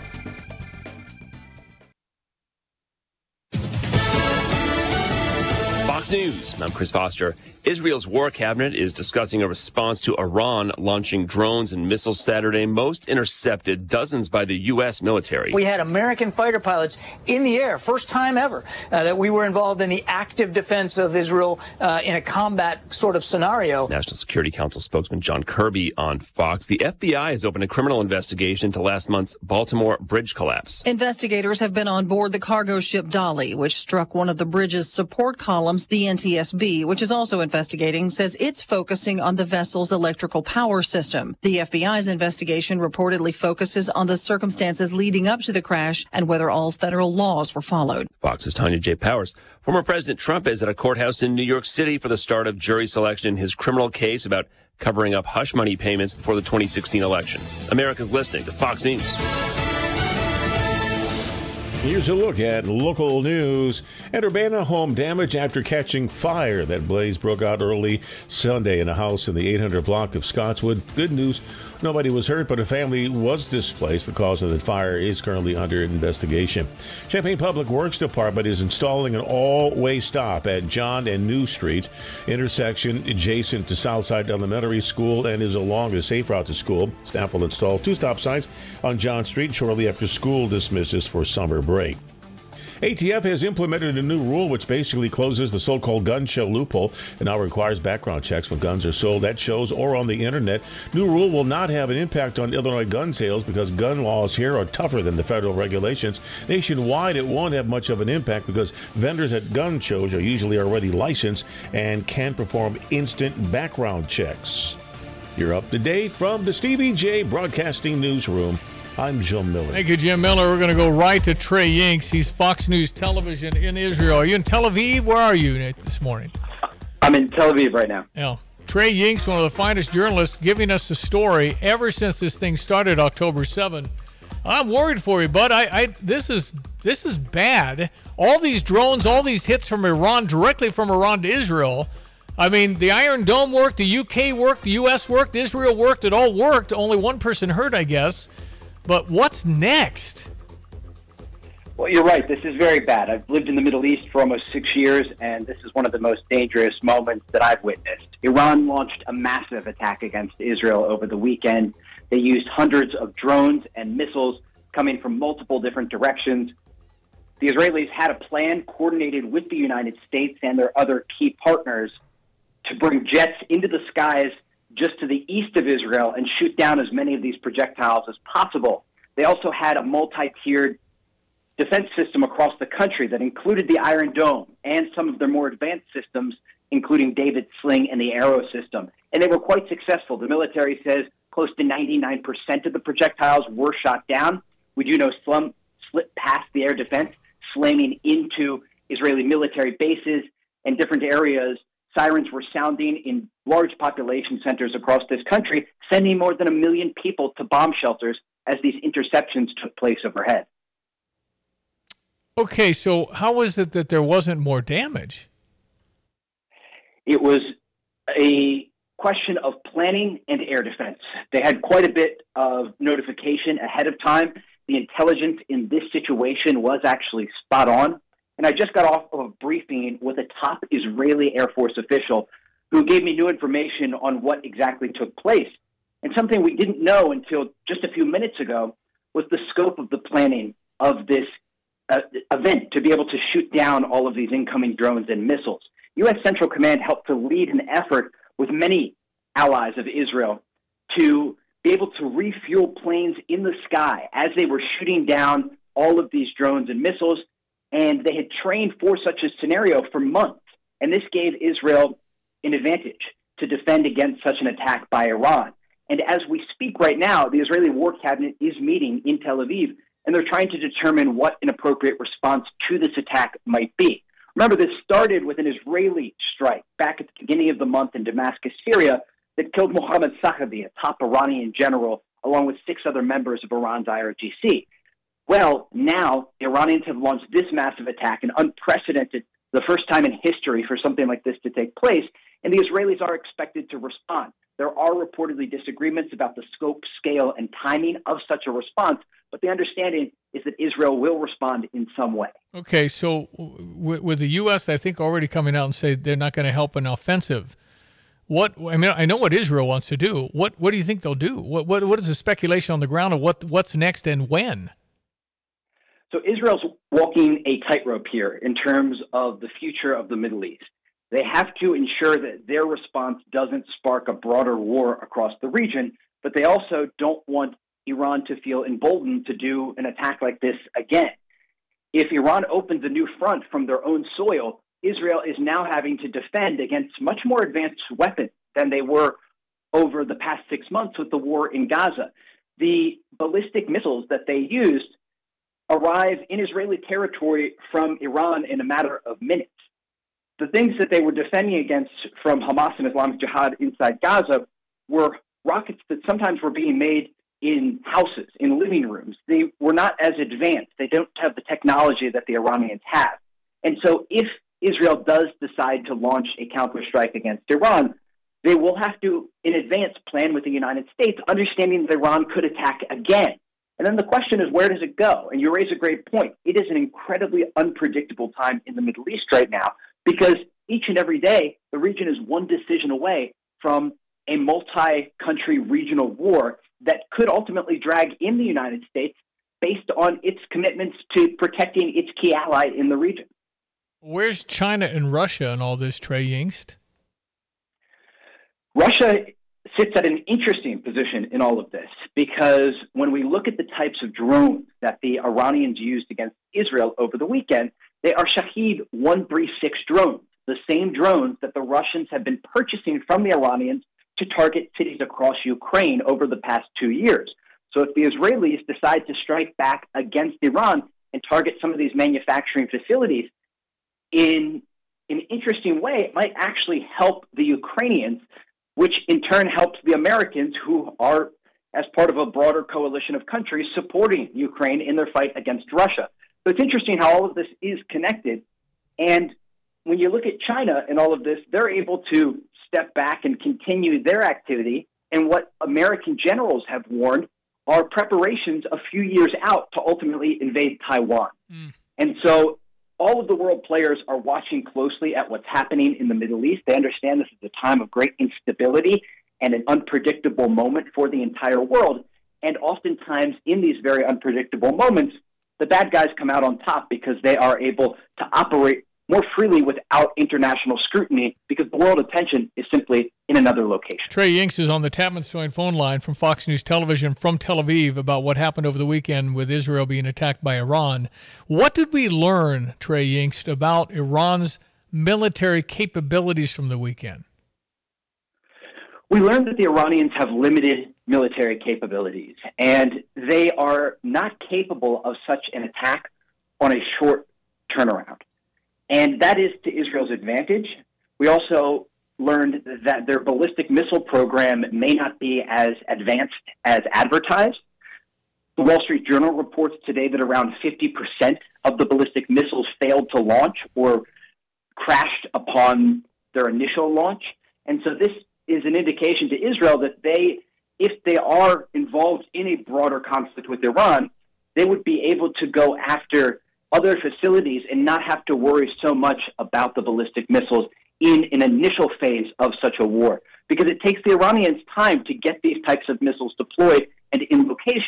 Fox News, I'm Chris Foster. Israel's war cabinet is discussing a response to Iran launching drones and missiles Saturday, most intercepted, dozens by the U S military. We had American fighter pilots in the air, first time ever uh, that we were involved in the active defense of Israel uh, in a combat sort of scenario. National Security Council spokesman John Kirby on Fox. The F B I has opened a criminal investigation into last month's Baltimore bridge collapse. Investigators have been on board the cargo ship Dolly, which struck one of the bridge's support columns. The N T S B, which is also investigating, says it's focusing on the vessel's electrical power system. The F B I's investigation reportedly focuses on the circumstances leading up to the crash and whether all federal laws were followed. Fox's Tanya J. Powers. Former President Trump is at a courthouse in New York City for the start of jury selection in his criminal case about covering up hush money payments before the twenty sixteen election. America's listening to Fox News. Here's a look at local news. At Urbana, home damage after catching fire. That blaze broke out early Sunday in a house in the eight hundred block of Scottswood. Good news, nobody was hurt, but a family was displaced. The cause of the fire is currently under investigation. Champaign Public Works Department is installing an all-way stop at John and New Streets, intersection adjacent to Southside Elementary School and is along a safe route to school. Staff will install two stop signs on John Street shortly after school dismisses for summer break. A T F has implemented a new rule which basically closes the so-called gun show loophole and now requires background checks when guns are sold at shows or on the internet. New rule will not have an impact on Illinois gun sales because gun laws here are tougher than the federal regulations. Nationwide, it won't have much of an impact because vendors at gun shows are usually already licensed and can perform instant background checks. You're up to date from the Stevie J Broadcasting Newsroom. I'm Jim Miller. Thank you, Jim Miller. We're going to go right to Trey Yinks. He's Fox News Television in Israel. Are you in Tel Aviv? Where are you Nate, this morning? I'm in Tel Aviv right now. Yeah. Trey Yinks, one of the finest journalists, giving us a story ever since this thing started October seventh. I'm worried for you, bud. I, I this is this is bad. All these drones, all these hits from Iran, directly from Iran to Israel. I mean, the Iron Dome worked, the U K worked, the U S worked, Israel worked. It all worked. Only one person hurt, I guess. But what's next? Well, you're right. This is very bad. I've lived in the Middle East for almost six years, and this is one of the most dangerous moments that I've witnessed. Iran launched a massive attack against Israel over the weekend. They used hundreds of drones and missiles coming from multiple different directions. The Israelis had a plan coordinated with the United States and their other key partners to bring jets into the skies just to the east of Israel and shoot down as many of these projectiles as possible. They also had a multi-tiered defense system across the country that included the Iron Dome and some of their more advanced systems, including David's Sling and the Arrow system. And they were quite successful. The military says close to ninety-nine percent of the projectiles were shot down. We do know some slipped past the air defense, slamming into Israeli military bases and different areas. Sirens were sounding in large population centers across this country, sending more than a million people to bomb shelters as these interceptions took place overhead. Okay, so how is it that there wasn't more damage? It was a question of planning and air defense. They had quite a bit of notification ahead of time. The intelligence in this situation was actually spot on. And I just got off of a briefing with a top Israeli Air Force official who gave me new information on what exactly took place. And something we didn't know until just a few minutes ago was the scope of the planning of this uh, event to be able to shoot down all of these incoming drones and missiles. U S Central Command helped to lead an effort with many allies of Israel to be able to refuel planes in the sky as they were shooting down all of these drones and missiles, and they had trained for such a scenario for months. And this gave Israel an advantage to defend against such an attack by Iran. And as we speak right now, the Israeli War Cabinet is meeting in Tel Aviv, and they're trying to determine what an appropriate response to this attack might be. Remember, this started with an Israeli strike back at the beginning of the month in Damascus, Syria, that killed Mohammad Sahabi, a top Iranian general, along with six other members of Iran's I R G C. Well, now the Iranians have launched this massive attack, an unprecedented, the first time in history for something like this to take place, and the Israelis are expected to respond. There are reportedly disagreements about the scope, scale, and timing of such a response, but the understanding is that Israel will respond in some way. Okay, so w- with the U S, I think, already coming out and say they're not going to help an offensive. What I mean, I know what Israel wants to do. What what do you think they'll do? What what what is the speculation on the ground of what what's next and when? So Israel's walking a tightrope here in terms of the future of the Middle East. They have to ensure that their response doesn't spark a broader war across the region, but they also don't want Iran to feel emboldened to do an attack like this again. If Iran opens a new front from their own soil, Israel is now having to defend against much more advanced weapons than they were over the past six months with the war in Gaza. The ballistic missiles that they used arrive in Israeli territory from Iran in a matter of minutes. The things that they were defending against from Hamas and Islamic Jihad inside Gaza were rockets that sometimes were being made in houses, in living rooms. They were not as advanced. They don't have the technology that the Iranians have. And so if Israel does decide to launch a counterstrike against Iran, they will have to, in advance, plan with the United States, understanding that Iran could attack again. And then the question is, where does it go? And you raise a great point. It is an incredibly unpredictable time in the Middle East right now, because each and every day, the region is one decision away from a multi-country regional war that could ultimately drag in the United States based on its commitments to protecting its key ally in the region. Where's China and Russia in all this, Trey Yingst? Russia sits at an interesting position in all of this, because when we look at the types of drones that the Iranians used against Israel over the weekend, they are Shahed one thirty-six drones, the same drones that the Russians have been purchasing from the Iranians to target cities across Ukraine over the past two years. So if the Israelis decide to strike back against Iran and target some of these manufacturing facilities in an interesting way, it might actually help the Ukrainians, which in turn helps the Americans, who are, as part of a broader coalition of countries, supporting Ukraine in their fight against Russia. So it's interesting how all of this is connected. And when you look at China and all of this, they're able to step back and continue their activity. And what American generals have warned are preparations a few years out to ultimately invade Taiwan. Mm. And so all of the world players are watching closely at what's happening in the Middle East. They understand this is a time of great instability and an unpredictable moment for the entire world. And oftentimes in these very unpredictable moments, the bad guys come out on top because they are able to operate more freely without international scrutiny, because the world attention is simply in another location. Trey Yingst is on the Tapman's Joint phone line from Fox News Television from Tel Aviv about what happened over the weekend with Israel being attacked by Iran. What did we learn, Trey Yingst, about Iran's military capabilities from the weekend? We learned that the Iranians have limited military capabilities, and they are not capable of such an attack on a short turnaround. And that is to Israel's advantage. We also learned that their ballistic missile program may not be as advanced as advertised. The Wall Street Journal reports today that around fifty percent of the ballistic missiles failed to launch or crashed upon their initial launch. And so this is an indication to Israel that they, if they are involved in a broader conflict with Iran, they would be able to go after other facilities and not have to worry so much about the ballistic missiles in an initial phase of such a war. Because it takes the Iranians time to get these types of missiles deployed and in location,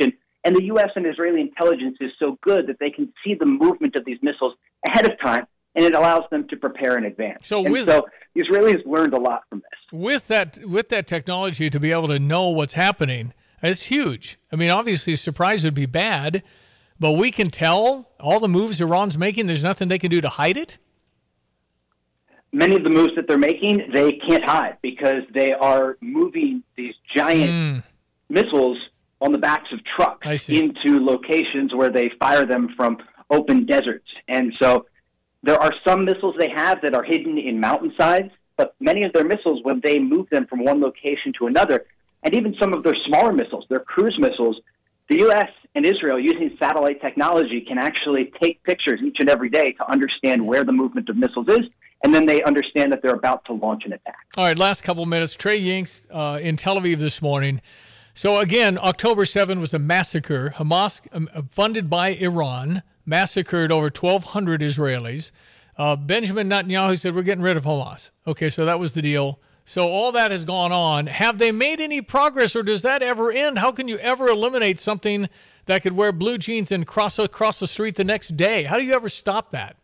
And the U S and Israeli intelligence is so good that they can see the movement of these missiles ahead of time, and it allows them to prepare in advance. So, and with, so the Israelis learned a lot from this. With that, with that technology to be able to know what's happening, it's huge. I mean, obviously, a surprise would be bad, but we can tell all the moves Iran's making. There's nothing they can do to hide it. Many of the moves that they're making, they can't hide because they are moving these giant mm. missiles on the backs of trucks into locations where they fire them from open deserts. And so there are some missiles they have that are hidden in mountainsides, but many of their missiles, when they move them from one location to another, and even some of their smaller missiles, their cruise missiles, the U S and Israel, using satellite technology, can actually take pictures each and every day to understand where the movement of missiles is, and then they understand that they're about to launch an attack. All right, last couple minutes. Trey Yingst uh, in Tel Aviv this morning. So, again, October seventh was a massacre. Hamas, um, funded by Iran, massacred over twelve hundred Israelis. Uh, Benjamin Netanyahu said, we're getting rid of Hamas. Okay, so that was the deal. So all that has gone on. Have they made any progress, or does that ever end? How can you ever eliminate something that could wear blue jeans and cross across the street the next day? How do you ever stop that?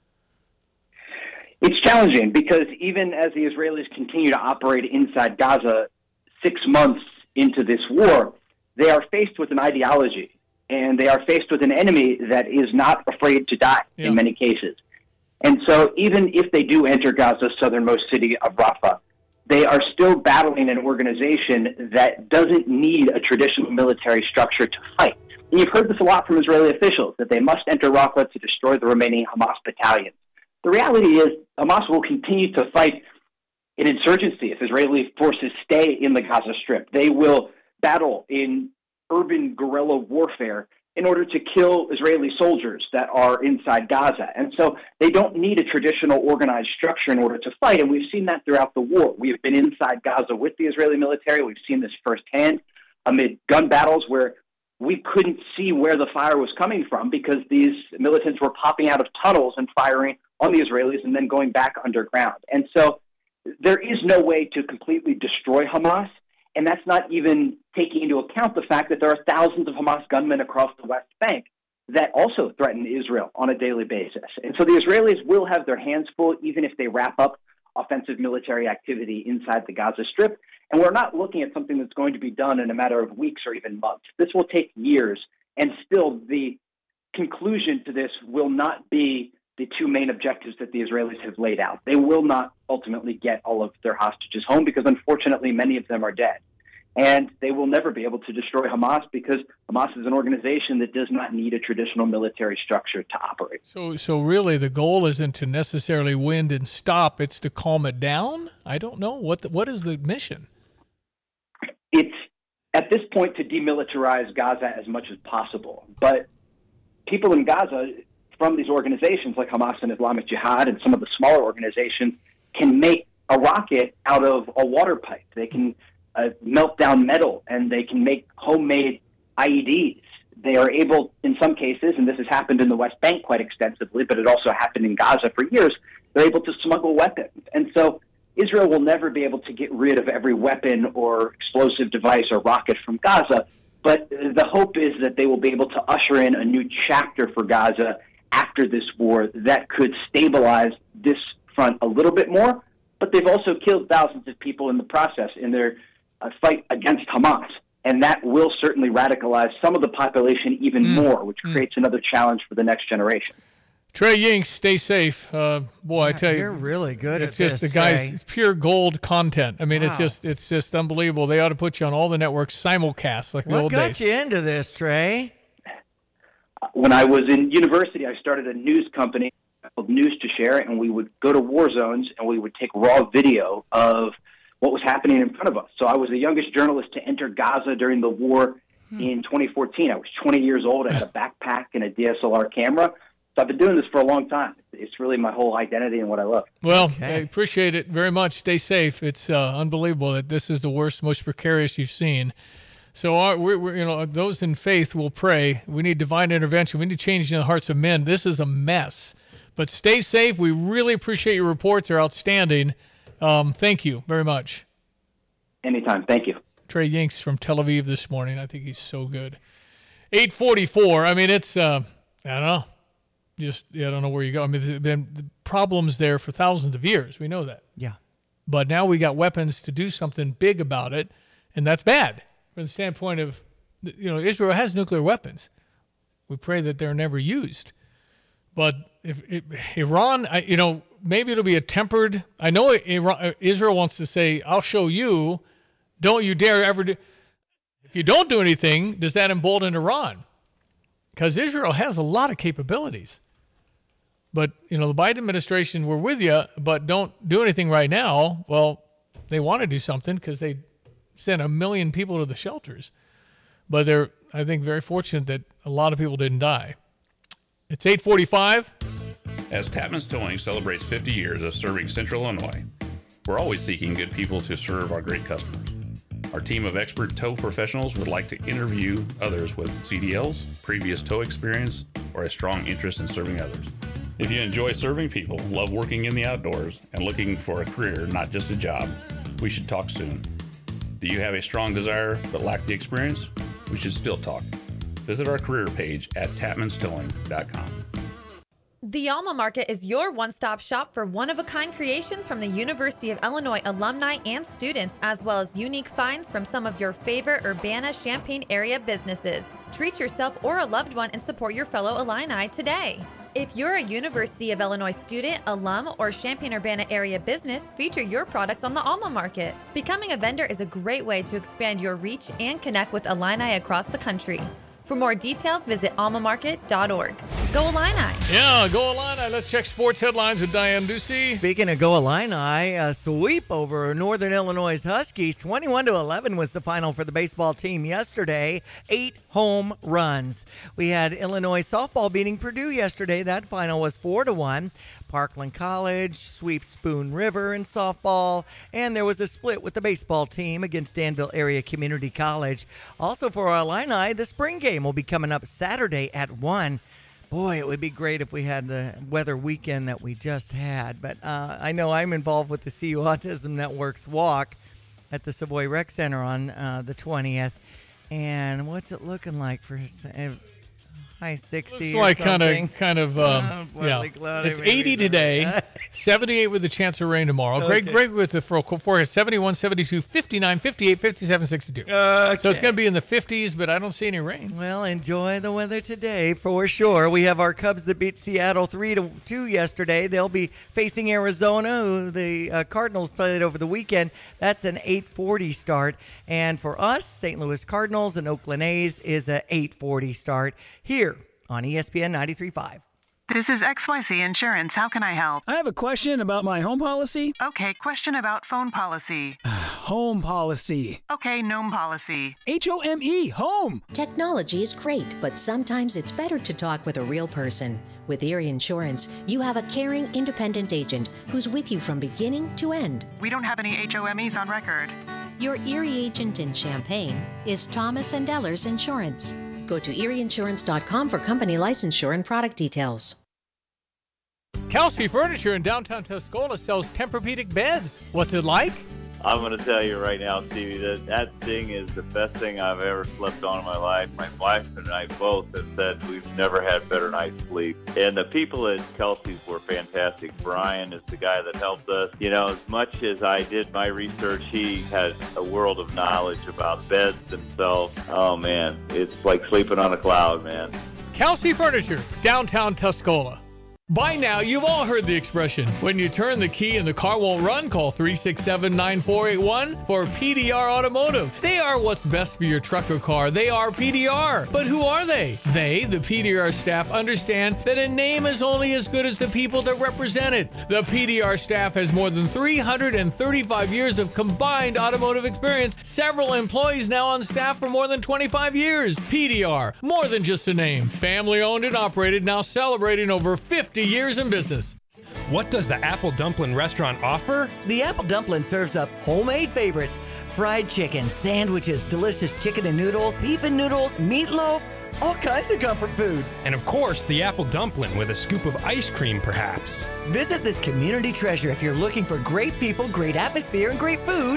It's challenging because even as the Israelis continue to operate inside Gaza six months into this war, they are faced with an ideology, and they are faced with an enemy that is not afraid to die yeah. in many cases. And so even if they do enter Gaza's southernmost city of Rafah, they are still battling an organization that doesn't need a traditional military structure to fight. And you've heard this a lot from Israeli officials, that they must enter Rafah to destroy the remaining Hamas battalions. The reality is Hamas will continue to fight an insurgency if Israeli forces stay in the Gaza Strip. They will battle in urban guerrilla warfare in order to kill Israeli soldiers that are inside Gaza. And so they don't need a traditional organized structure in order to fight, and we've seen that throughout the war. We have been inside Gaza with the Israeli military. We've seen this firsthand amid gun battles where we couldn't see where the fire was coming from because these militants were popping out of tunnels and firing on the Israelis and then going back underground. And so there is no way to completely destroy Hamas, and that's not even taking into account the fact that there are thousands of Hamas gunmen across the West Bank that also threaten Israel on a daily basis. And so the Israelis will have their hands full even if they wrap up offensive military activity inside the Gaza Strip. And we're not looking at something that's going to be done in a matter of weeks or even months. This will take years, and still the conclusion to this will not be the two main objectives that the Israelis have laid out. They will not ultimately get all of their hostages home because, unfortunately, many of them are dead. And they will never be able to destroy Hamas because Hamas is an organization that does not need a traditional military structure to operate. So, so really the goal isn't to necessarily win and stop, it's to calm it down? I don't know. What the, what is the mission? It's, at this point, to demilitarize Gaza as much as possible. But people in Gaza from these organizations like Hamas and Islamic Jihad and some of the smaller organizations can make a rocket out of a water pipe. They can uh, melt down metal, and they can make homemade I E Ds. They are able, in some cases, and this has happened in the West Bank quite extensively, but it also happened in Gaza for years, they're able to smuggle weapons. And so Israel will never be able to get rid of every weapon or explosive device or rocket from Gaza, but the hope is that they will be able to usher in a new chapter for Gaza after this war that could stabilize this front a little bit more. But they've also killed thousands of people in the process in their uh, fight against Hamas. And that will certainly radicalize some of the population even mm. more, which mm. creates another challenge for the next generation. Trey Yingst, stay safe. Uh, boy, I tell you, you're really good it's at just this, the guy's Trey. it's pure gold content. I mean, Wow. it's just it's just unbelievable. They ought to put you on all the networks simulcast like the What old got days. you into this, Trey? When I was in university, I started a news company called News to Share, and we would go to war zones and we would take raw video of what was happening in front of us. So I was the youngest journalist to enter Gaza during the war hmm. in twenty fourteen. I was twenty years old. I had a backpack and a D S L R camera. So I've been doing this for a long time. It's really my whole identity and what I love. Well, Okay. I appreciate it very much. Stay safe. It's uh, unbelievable that this is the worst, most precarious you've seen. So, our, we're, we're, you know, those in faith will pray. We need divine intervention. We need to change in the hearts of men. This is a mess. But stay safe. We really appreciate your reports. They're outstanding. Um, thank you very much. Anytime. Thank you. Trey Yingst from Tel Aviv this morning. I think he's so good. eight forty-four. I mean, it's, uh, I don't know. Just, yeah, I don't know where you go. I mean, there's been the problems there for thousands of years. We know that. Yeah. But now we got weapons to do something big about it, and that's bad from the standpoint of, you know, Israel has nuclear weapons. We pray that they're never used. But if, if Iran, I, you know, maybe it'll be a tempered. I know Iran, Israel wants to say, "I'll show you." Don't you dare ever do. If you don't do anything, does that embolden Iran? Because Israel has a lot of capabilities. But you know, the Biden administration, we're with you, but don't do anything right now. Well, they want to do something because they sent a million people to the shelters. But they're, I think, very fortunate that a lot of people didn't die. It's eight forty-five. As Tapman's Towing celebrates fifty years of serving Central Illinois, we're always seeking good people to serve our great customers. Our team of expert tow professionals would like to interview others with C D Ls, previous tow experience, or a strong interest in serving others. If you enjoy serving people, love working in the outdoors, and looking for a career, not just a job, we should talk soon. Do you have a strong desire but lack the experience? We should still talk. Visit our career page at tapmans towing dot com. The Alma Market is your one-stop shop for one-of-a-kind creations from the University of Illinois alumni and students, as well as unique finds from some of your favorite Urbana-Champaign area businesses. Treat yourself or a loved one and support your fellow Illini today. If you're a University of Illinois student, alum, or Champaign-Urbana area business, feature your products on the Alma Market. Becoming a vendor is a great way to expand your reach and connect with Illini across the country. For more details, visit alma market dot org. Go Illini! Yeah, go Illini. Let's check sports headlines with Diane Ducey. Speaking of Go Illini, a sweep over Northern Illinois Huskies. twenty-one to eleven was the final for the baseball team yesterday. Eight home runs. We had Illinois softball beating Purdue yesterday. That final was four to one. Parkland College sweeps Spoon River in softball, and there was a split with the baseball team against Danville Area Community College. Also for our Illini, the spring game will be coming up Saturday at one. Boy, it would be great if we had the weather weekend that we just had. But uh, I know I'm involved with the C U Autism Network's walk at the Savoy Rec Center on uh, the twentieth. And what's it looking like for uh, high sixty? It's like kind something? of, kind of, um, Oh, yeah. cloudy, It's maybe. eighty today, seventy-eight with a chance of rain tomorrow. Greg, Okay. Greg with the forecast seventy-one, seventy-two, fifty-nine, fifty-eight, fifty-seven, sixty-two. So it's Okay. going to be in the fifties, but I don't see any rain. Well, enjoy the weather today for sure. We have our Cubs that beat Seattle three to two yesterday. They'll be facing Arizona, who the uh, Cardinals played over the weekend. That's an eight forty start. And for us, Saint Louis Cardinals and Oakland A's is an eight forty start here on E S P N ninety-three point five. This is X Y Z Insurance. How can I help? I have a question about my home policy. Okay, question about phone policy. Home policy. Okay, gnome policy. H O M E, home. Technology is great, but sometimes it's better to talk with a real person. With Erie Insurance, you have a caring, independent agent who's with you from beginning to end. We don't have any H O M Es on record. Your Erie agent in Champaign is Thomas and Ellers Insurance. Go to erie insurance dot com for company licensure and product details. Kelsey Furniture in downtown Tuscola sells Tempur-Pedic beds. What's it like? I'm going to tell you right now, Stevie, that that thing is the best thing I've ever slept on in my life. My wife and I both have said we've never had better night's sleep. And the people at Kelsey's were fantastic. Brian is the guy that helped us. You know, as much as I did my research, he had a world of knowledge about beds themselves. Oh, man, it's like sleeping on a cloud, man. Kelsey Furniture, downtown Tuscola. By now, you've all heard the expression, when you turn the key and the car won't run, call three six seven, nine four eight one for P D R Automotive. They are what's best for your truck or car. They are P D R. But who are they? They, the P D R staff, understand that a name is only as good as the people that represent it. The P D R staff has more than three hundred thirty-five years of combined automotive experience. Several employees now on staff for more than twenty-five years. P D R, more than just a name. Family owned and operated, now celebrating over fifty years in business. What does the Apple Dumpling restaurant offer? The Apple Dumpling serves up homemade favorites, fried chicken, sandwiches, delicious chicken and noodles, beef and noodles, meatloaf, all kinds of comfort food. And of course, the Apple Dumpling with a scoop of ice cream, perhaps. Visit this community treasure if you're looking for great people, great atmosphere, and great food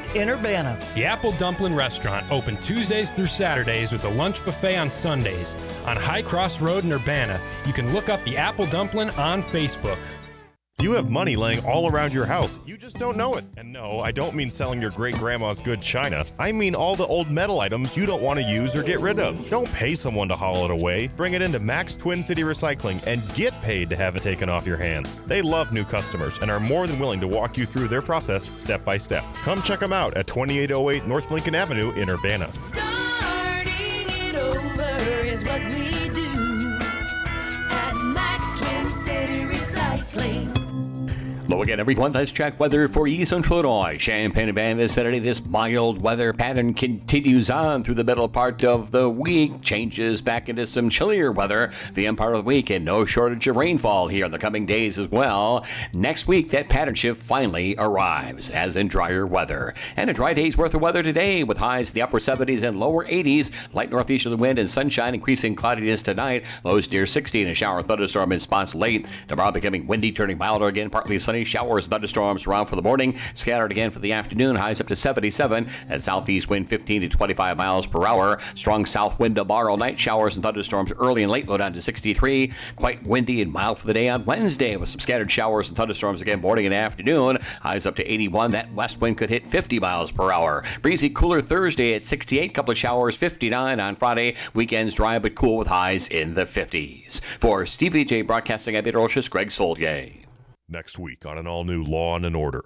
in Urbana. The Apple Dumpling Restaurant, open Tuesdays through Saturdays with a lunch buffet on Sundays. On High Cross Road in Urbana, you can look up the Apple Dumpling on Facebook. You have money laying all around your house. You just don't know it. And no, I don't mean selling your great-grandma's good china. I mean all the old metal items you don't want to use or get rid of. Don't pay someone to haul it away. Bring it into Max Twin City Recycling and get paid to have it taken off your hands. They love new customers and are more than willing to walk you through their process step by step. Come check them out at twenty-eight oh eight North Lincoln Avenue in Urbana. Starting it over is what we do at Max Twin City Recycling. Hello again, everyone. Let's check weather for East Central Illinois. Champaign-Urbana this Saturday. This mild weather pattern continues on through the middle part of the week. Changes back into some chillier weather the end part of the week, and no shortage of rainfall here in the coming days as well. Next week, that pattern shift finally arrives, as in drier weather. And a dry day's worth of weather today, with highs in the upper seventies and lower eighties. Light northeasterly wind and sunshine, increasing cloudiness tonight. Lows near sixty, and a shower thunderstorm in spots late. Tomorrow becoming windy, turning milder again, partly sunny. Showers and thunderstorms around for the morning, scattered again for the afternoon. Highs up to seventy-seven, and southeast wind fifteen to twenty-five miles per hour. Strong south wind tomorrow night. Showers and thunderstorms early and late, low down to sixty-three. Quite windy and mild for the day on Wednesday, with some scattered showers and thunderstorms again morning and afternoon. Highs up to eighty-one. That west wind could hit fifty miles per hour. Breezy cooler Thursday at sixty-eight. Couple of showers, fifty-nine on Friday. Weekends dry but cool with highs in the fifties. For Stevie J Broadcasting at Beatrocious, Greg Soldier. Next week on an all-new Law and Order.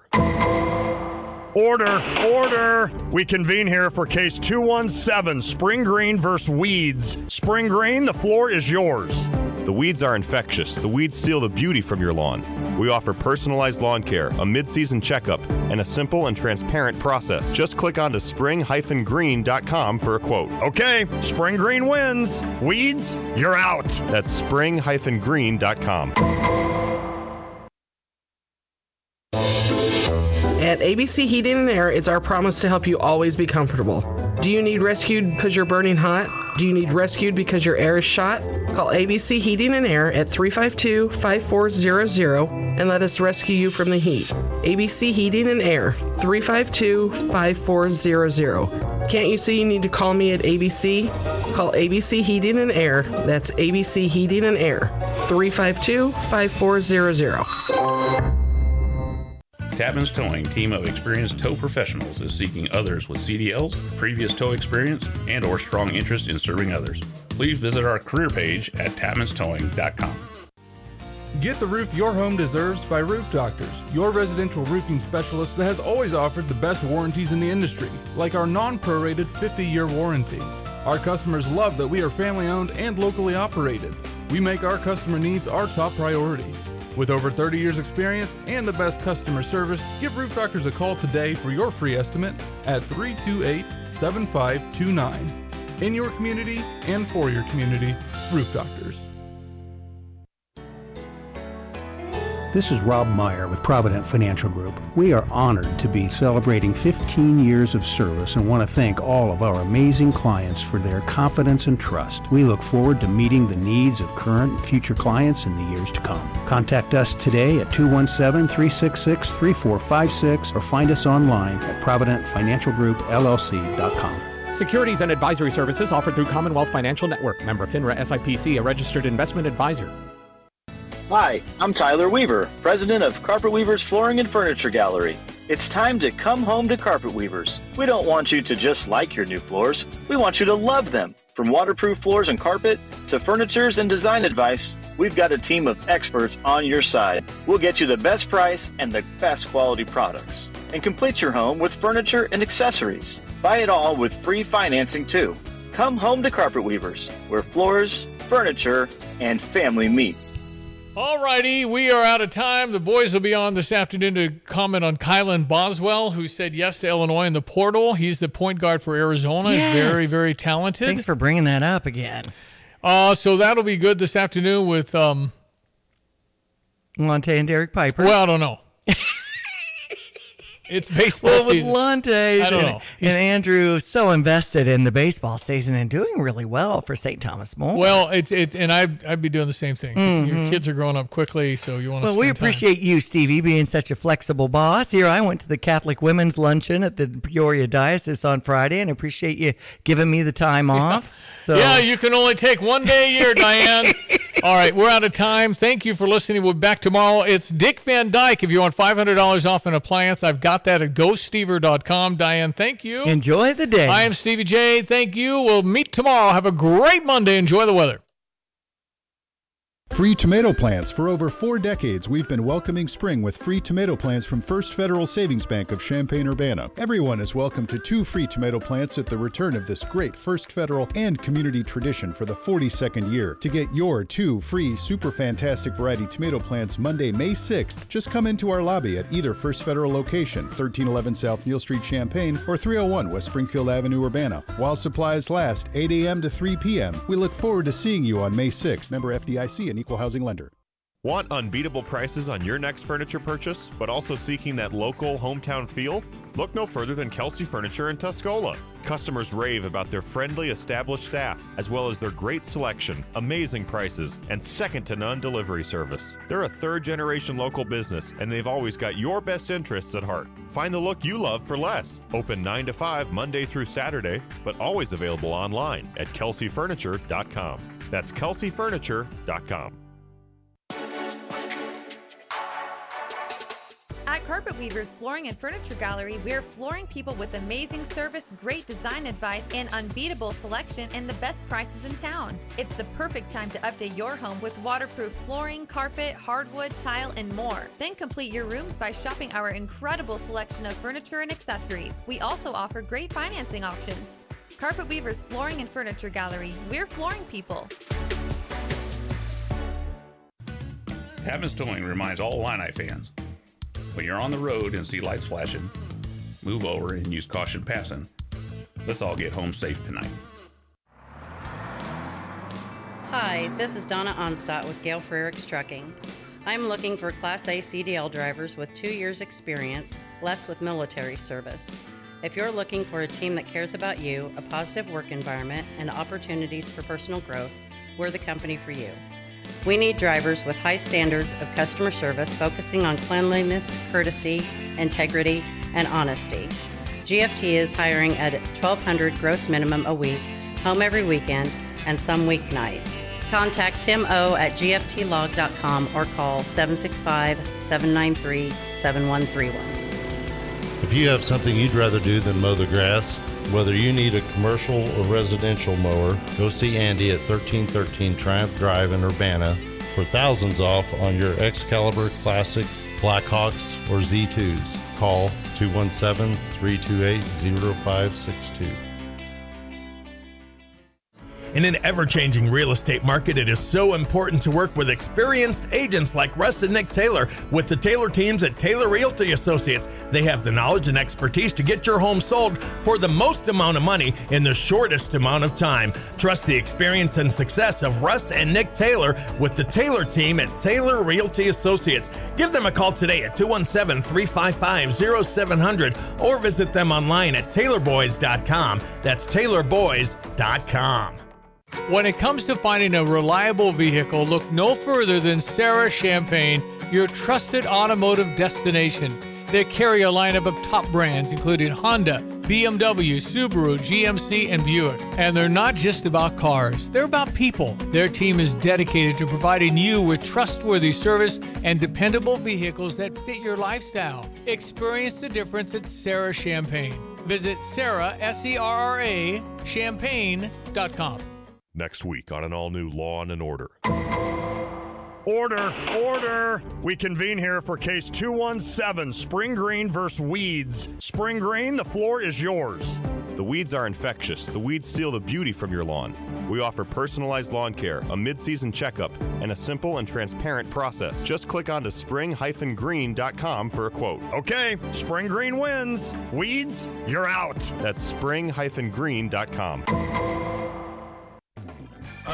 Order! Order! We convene here for case two one seven, Spring Green versus Weeds. Spring Green, the floor is yours. The weeds are infectious. The weeds steal the beauty from your lawn. We offer personalized lawn care, a mid-season checkup, and a simple and transparent process. Just click on to spring dash green dot com for a quote. Okay, Spring Green wins. Weeds, you're out. That's spring dash green dot com. At A B C Heating and Air, it's our promise to help you always be comfortable. Do you need rescued because you're burning hot? Do you need rescued because your air is shot? Call A B C Heating and Air at three five two, five four zero zero and let us rescue you from the heat. A B C Heating and Air, three five two, five four zero zero. Can't you see you need to call me at A B C? Call A B C Heating and Air. That's A B C Heating and Air, three five two, five four zero zero. Tapman's Towing, team of experienced tow professionals, is seeking others with C D Ls, previous tow experience, and or strong interest in serving others. Please visit our career page at tapmans towing dot com. Get the roof your home deserves by Roof Doctors, your residential roofing specialist that has always offered the best warranties in the industry, like our non-prorated fifty-year warranty. Our customers love that we are family-owned and locally operated. We make our customer needs our top priority. With over thirty years experience and the best customer service, give Roof Doctors a call today for your free estimate at three two eight, seven five two nine. In your community and for your community, Roof Doctors. This is Rob Meyer with Provident Financial Group. We are honored to be celebrating fifteen years of service and want to thank all of our amazing clients for their confidence and trust. We look forward to meeting the needs of current and future clients in the years to come. Contact us today at two one seven, three six six, three four five six or find us online at provident financial group L L C dot com. Securities and advisory services offered through Commonwealth Financial Network. Member FINRA S I P C, a registered investment advisor. Hi, I'm Tyler Weaver, president of Carpet Weavers Flooring and Furniture Gallery. It's time to come home to Carpet Weavers. We don't want you to just like your new floors. We want you to love them. From waterproof floors and carpet to furnitures and design advice, we've got a team of experts on your side. We'll get you the best price and the best quality products. And complete your home with furniture and accessories. Buy it all with free financing too. Come home to Carpet Weavers, where floors, furniture, and family meet. All righty, we are out of time. The boys will be on this afternoon to comment on Kylan Boswell, who said yes to Illinois in the portal. He's the point guard for Arizona. Yes. He's very, very talented. Thanks for bringing that up again. Uh, so that'll be good this afternoon with um, Lonte and Derek Piper. Well, I don't know. It's baseball well, season. with Lantes I don't and, know. and Andrew so invested in the baseball season and doing really well for Saint Thomas More. Well, it's it's and I'd, I'd be doing the same thing. Mhm. Your kids are growing up quickly, so you want to. Well, we appreciate you, Stevie, being such a flexible boss. Here, I went to the Catholic Women's Luncheon at the Peoria Diocese on Friday, and appreciate you giving me the time off. So Yeah, you can only take one day a year, Diane. All right, we're out of time. Thank you for listening. We'll be back tomorrow. It's Dick Van Dyke. If you want five hundred dollars off an appliance, I've got that at go stever dot com. Diane, thank you. Enjoy the day. I am Stevie J. Thank you. We'll meet tomorrow. Have a great Monday. Enjoy the weather. Free tomato plants. For over four decades, we've been welcoming spring with free tomato plants from First Federal Savings Bank of Champaign-Urbana. Everyone is welcome to two free tomato plants at the return of this great First Federal and community tradition for the forty-second year. To get your two free super fantastic variety tomato plants Monday, May sixth, just come into our lobby at either First Federal location, thirteen eleven South Neal Street, Champaign, or three oh one West Springfield Avenue, Urbana. While supplies last, eight a.m. to three p.m. We look forward to seeing you on May sixth. Member F D I C and Equal Housing Lender. Want unbeatable prices on your next furniture purchase, but also seeking that local hometown feel? Look no further than Kelsey Furniture in Tuscola. Customers rave about their friendly, established staff, as well as their great selection, amazing prices, and second-to-none delivery service. They're a third-generation local business, and they've always got your best interests at heart. Find the look you love for less. Open nine to five Monday through Saturday, but always available online at kelsey furniture dot com. That's kelsey furniture dot com. At Carpet Weavers Flooring and Furniture Gallery, we're flooring people with amazing service, great design advice, and unbeatable selection and the best prices in town. It's the perfect time to update your home with waterproof flooring, carpet, hardwood, tile, and more. Then complete your rooms by shopping our incredible selection of furniture and accessories. We also offer great financing options. Carpet Weavers Flooring and Furniture Gallery, we're flooring people. Tapman's Towing reminds all Illini fans, when you're on the road and see lights flashing, move over and use caution passing. Let's all get home safe tonight. Hi, this is Donna Onstott with Gale Frericks Trucking. I'm looking for Class A C D L drivers with two years experience, less with military service. If you're looking for a team that cares about you, a positive work environment, and opportunities for personal growth, we're the company for you. We need drivers with high standards of customer service focusing on cleanliness, courtesy, integrity, and honesty. G F T is hiring at twelve hundred gross minimum a week, home every weekend, and some weeknights. Contact Tim O at g f t log dot com or call seven six five, seven nine three, seven one three one. If you have something you'd rather do than mow the grass, whether you need a commercial or residential mower, go see Andy at thirteen thirteen Triumph Drive in Urbana for thousands off on your Excalibur Classic, Blackhawks, or Z twos. Call two one seven, three two eight, zero five six two. In an ever-changing real estate market, it is so important to work with experienced agents like Russ and Nick Taylor with the Taylor teams at Taylor Realty Associates. They have the knowledge and expertise to get your home sold for the most amount of money in the shortest amount of time. Trust the experience and success of Russ and Nick Taylor with the Taylor team at Taylor Realty Associates. Give them a call today at two one seven, three five five, zero seven zero zero or visit them online at taylor boys dot com. That's taylor boys dot com. When it comes to finding a reliable vehicle, look no further than Sarah Champagne, your trusted automotive destination. They carry a lineup of top brands including Honda, B M W, Subaru, G M C, and Buick. And they're not just about cars, they're about people. Their team is dedicated to providing you with trustworthy service and dependable vehicles that fit your lifestyle. Experience the difference at Sarah Champagne. Visit Sarah, S E R R A, champagne dot com. Next week on an all-new Law and Order. Order! Order! We convene here for case two one seven, Spring Green versus Weeds. Spring Green, the floor is yours. The weeds are infectious. The weeds steal the beauty from your lawn. We offer personalized lawn care, a mid-season checkup, and a simple and transparent process. Just click on to spring dash green dot com for a quote. Okay, Spring Green wins. Weeds, you're out. That's spring dash green dot com.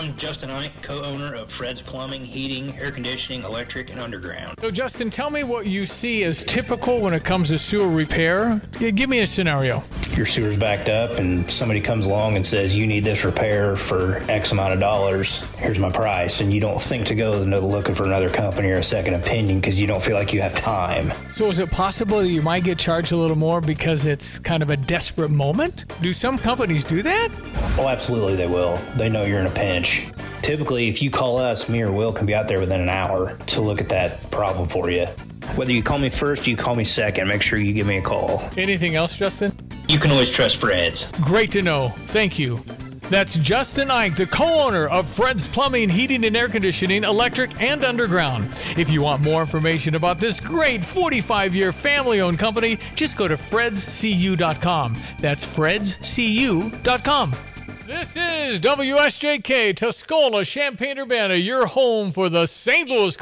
I'm Justin Ike, co-owner of Fred's Plumbing, Heating, Air Conditioning, Electric, and Underground. So, Justin, tell me what you see as typical when it comes to sewer repair. G- Give me a scenario. Your sewer's backed up and somebody comes along and says, you need this repair for X amount of dollars. Here's my price. And you don't think to go to looking for another company or a second opinion because you don't feel like you have time. So is it possible that you might get charged a little more because it's kind of a desperate moment? Do some companies do that? Oh, absolutely they will. They know you're in a pinch. Typically, if you call us, me or Will can be out there within an hour to look at that problem for you. Whether you call me first or you call me second, make sure you give me a call. Anything else, Justin? You can always trust Fred's. Great to know. Thank you. That's Justin Ike, the co-owner of Fred's Plumbing, Heating, and Air Conditioning, Electric, and Underground. If you want more information about this great forty-five-year family-owned company, just go to freds c u dot com. That's freds c u dot com. This is W S J K, Tuscola, Champaign-Urbana, your home for the Saint Louis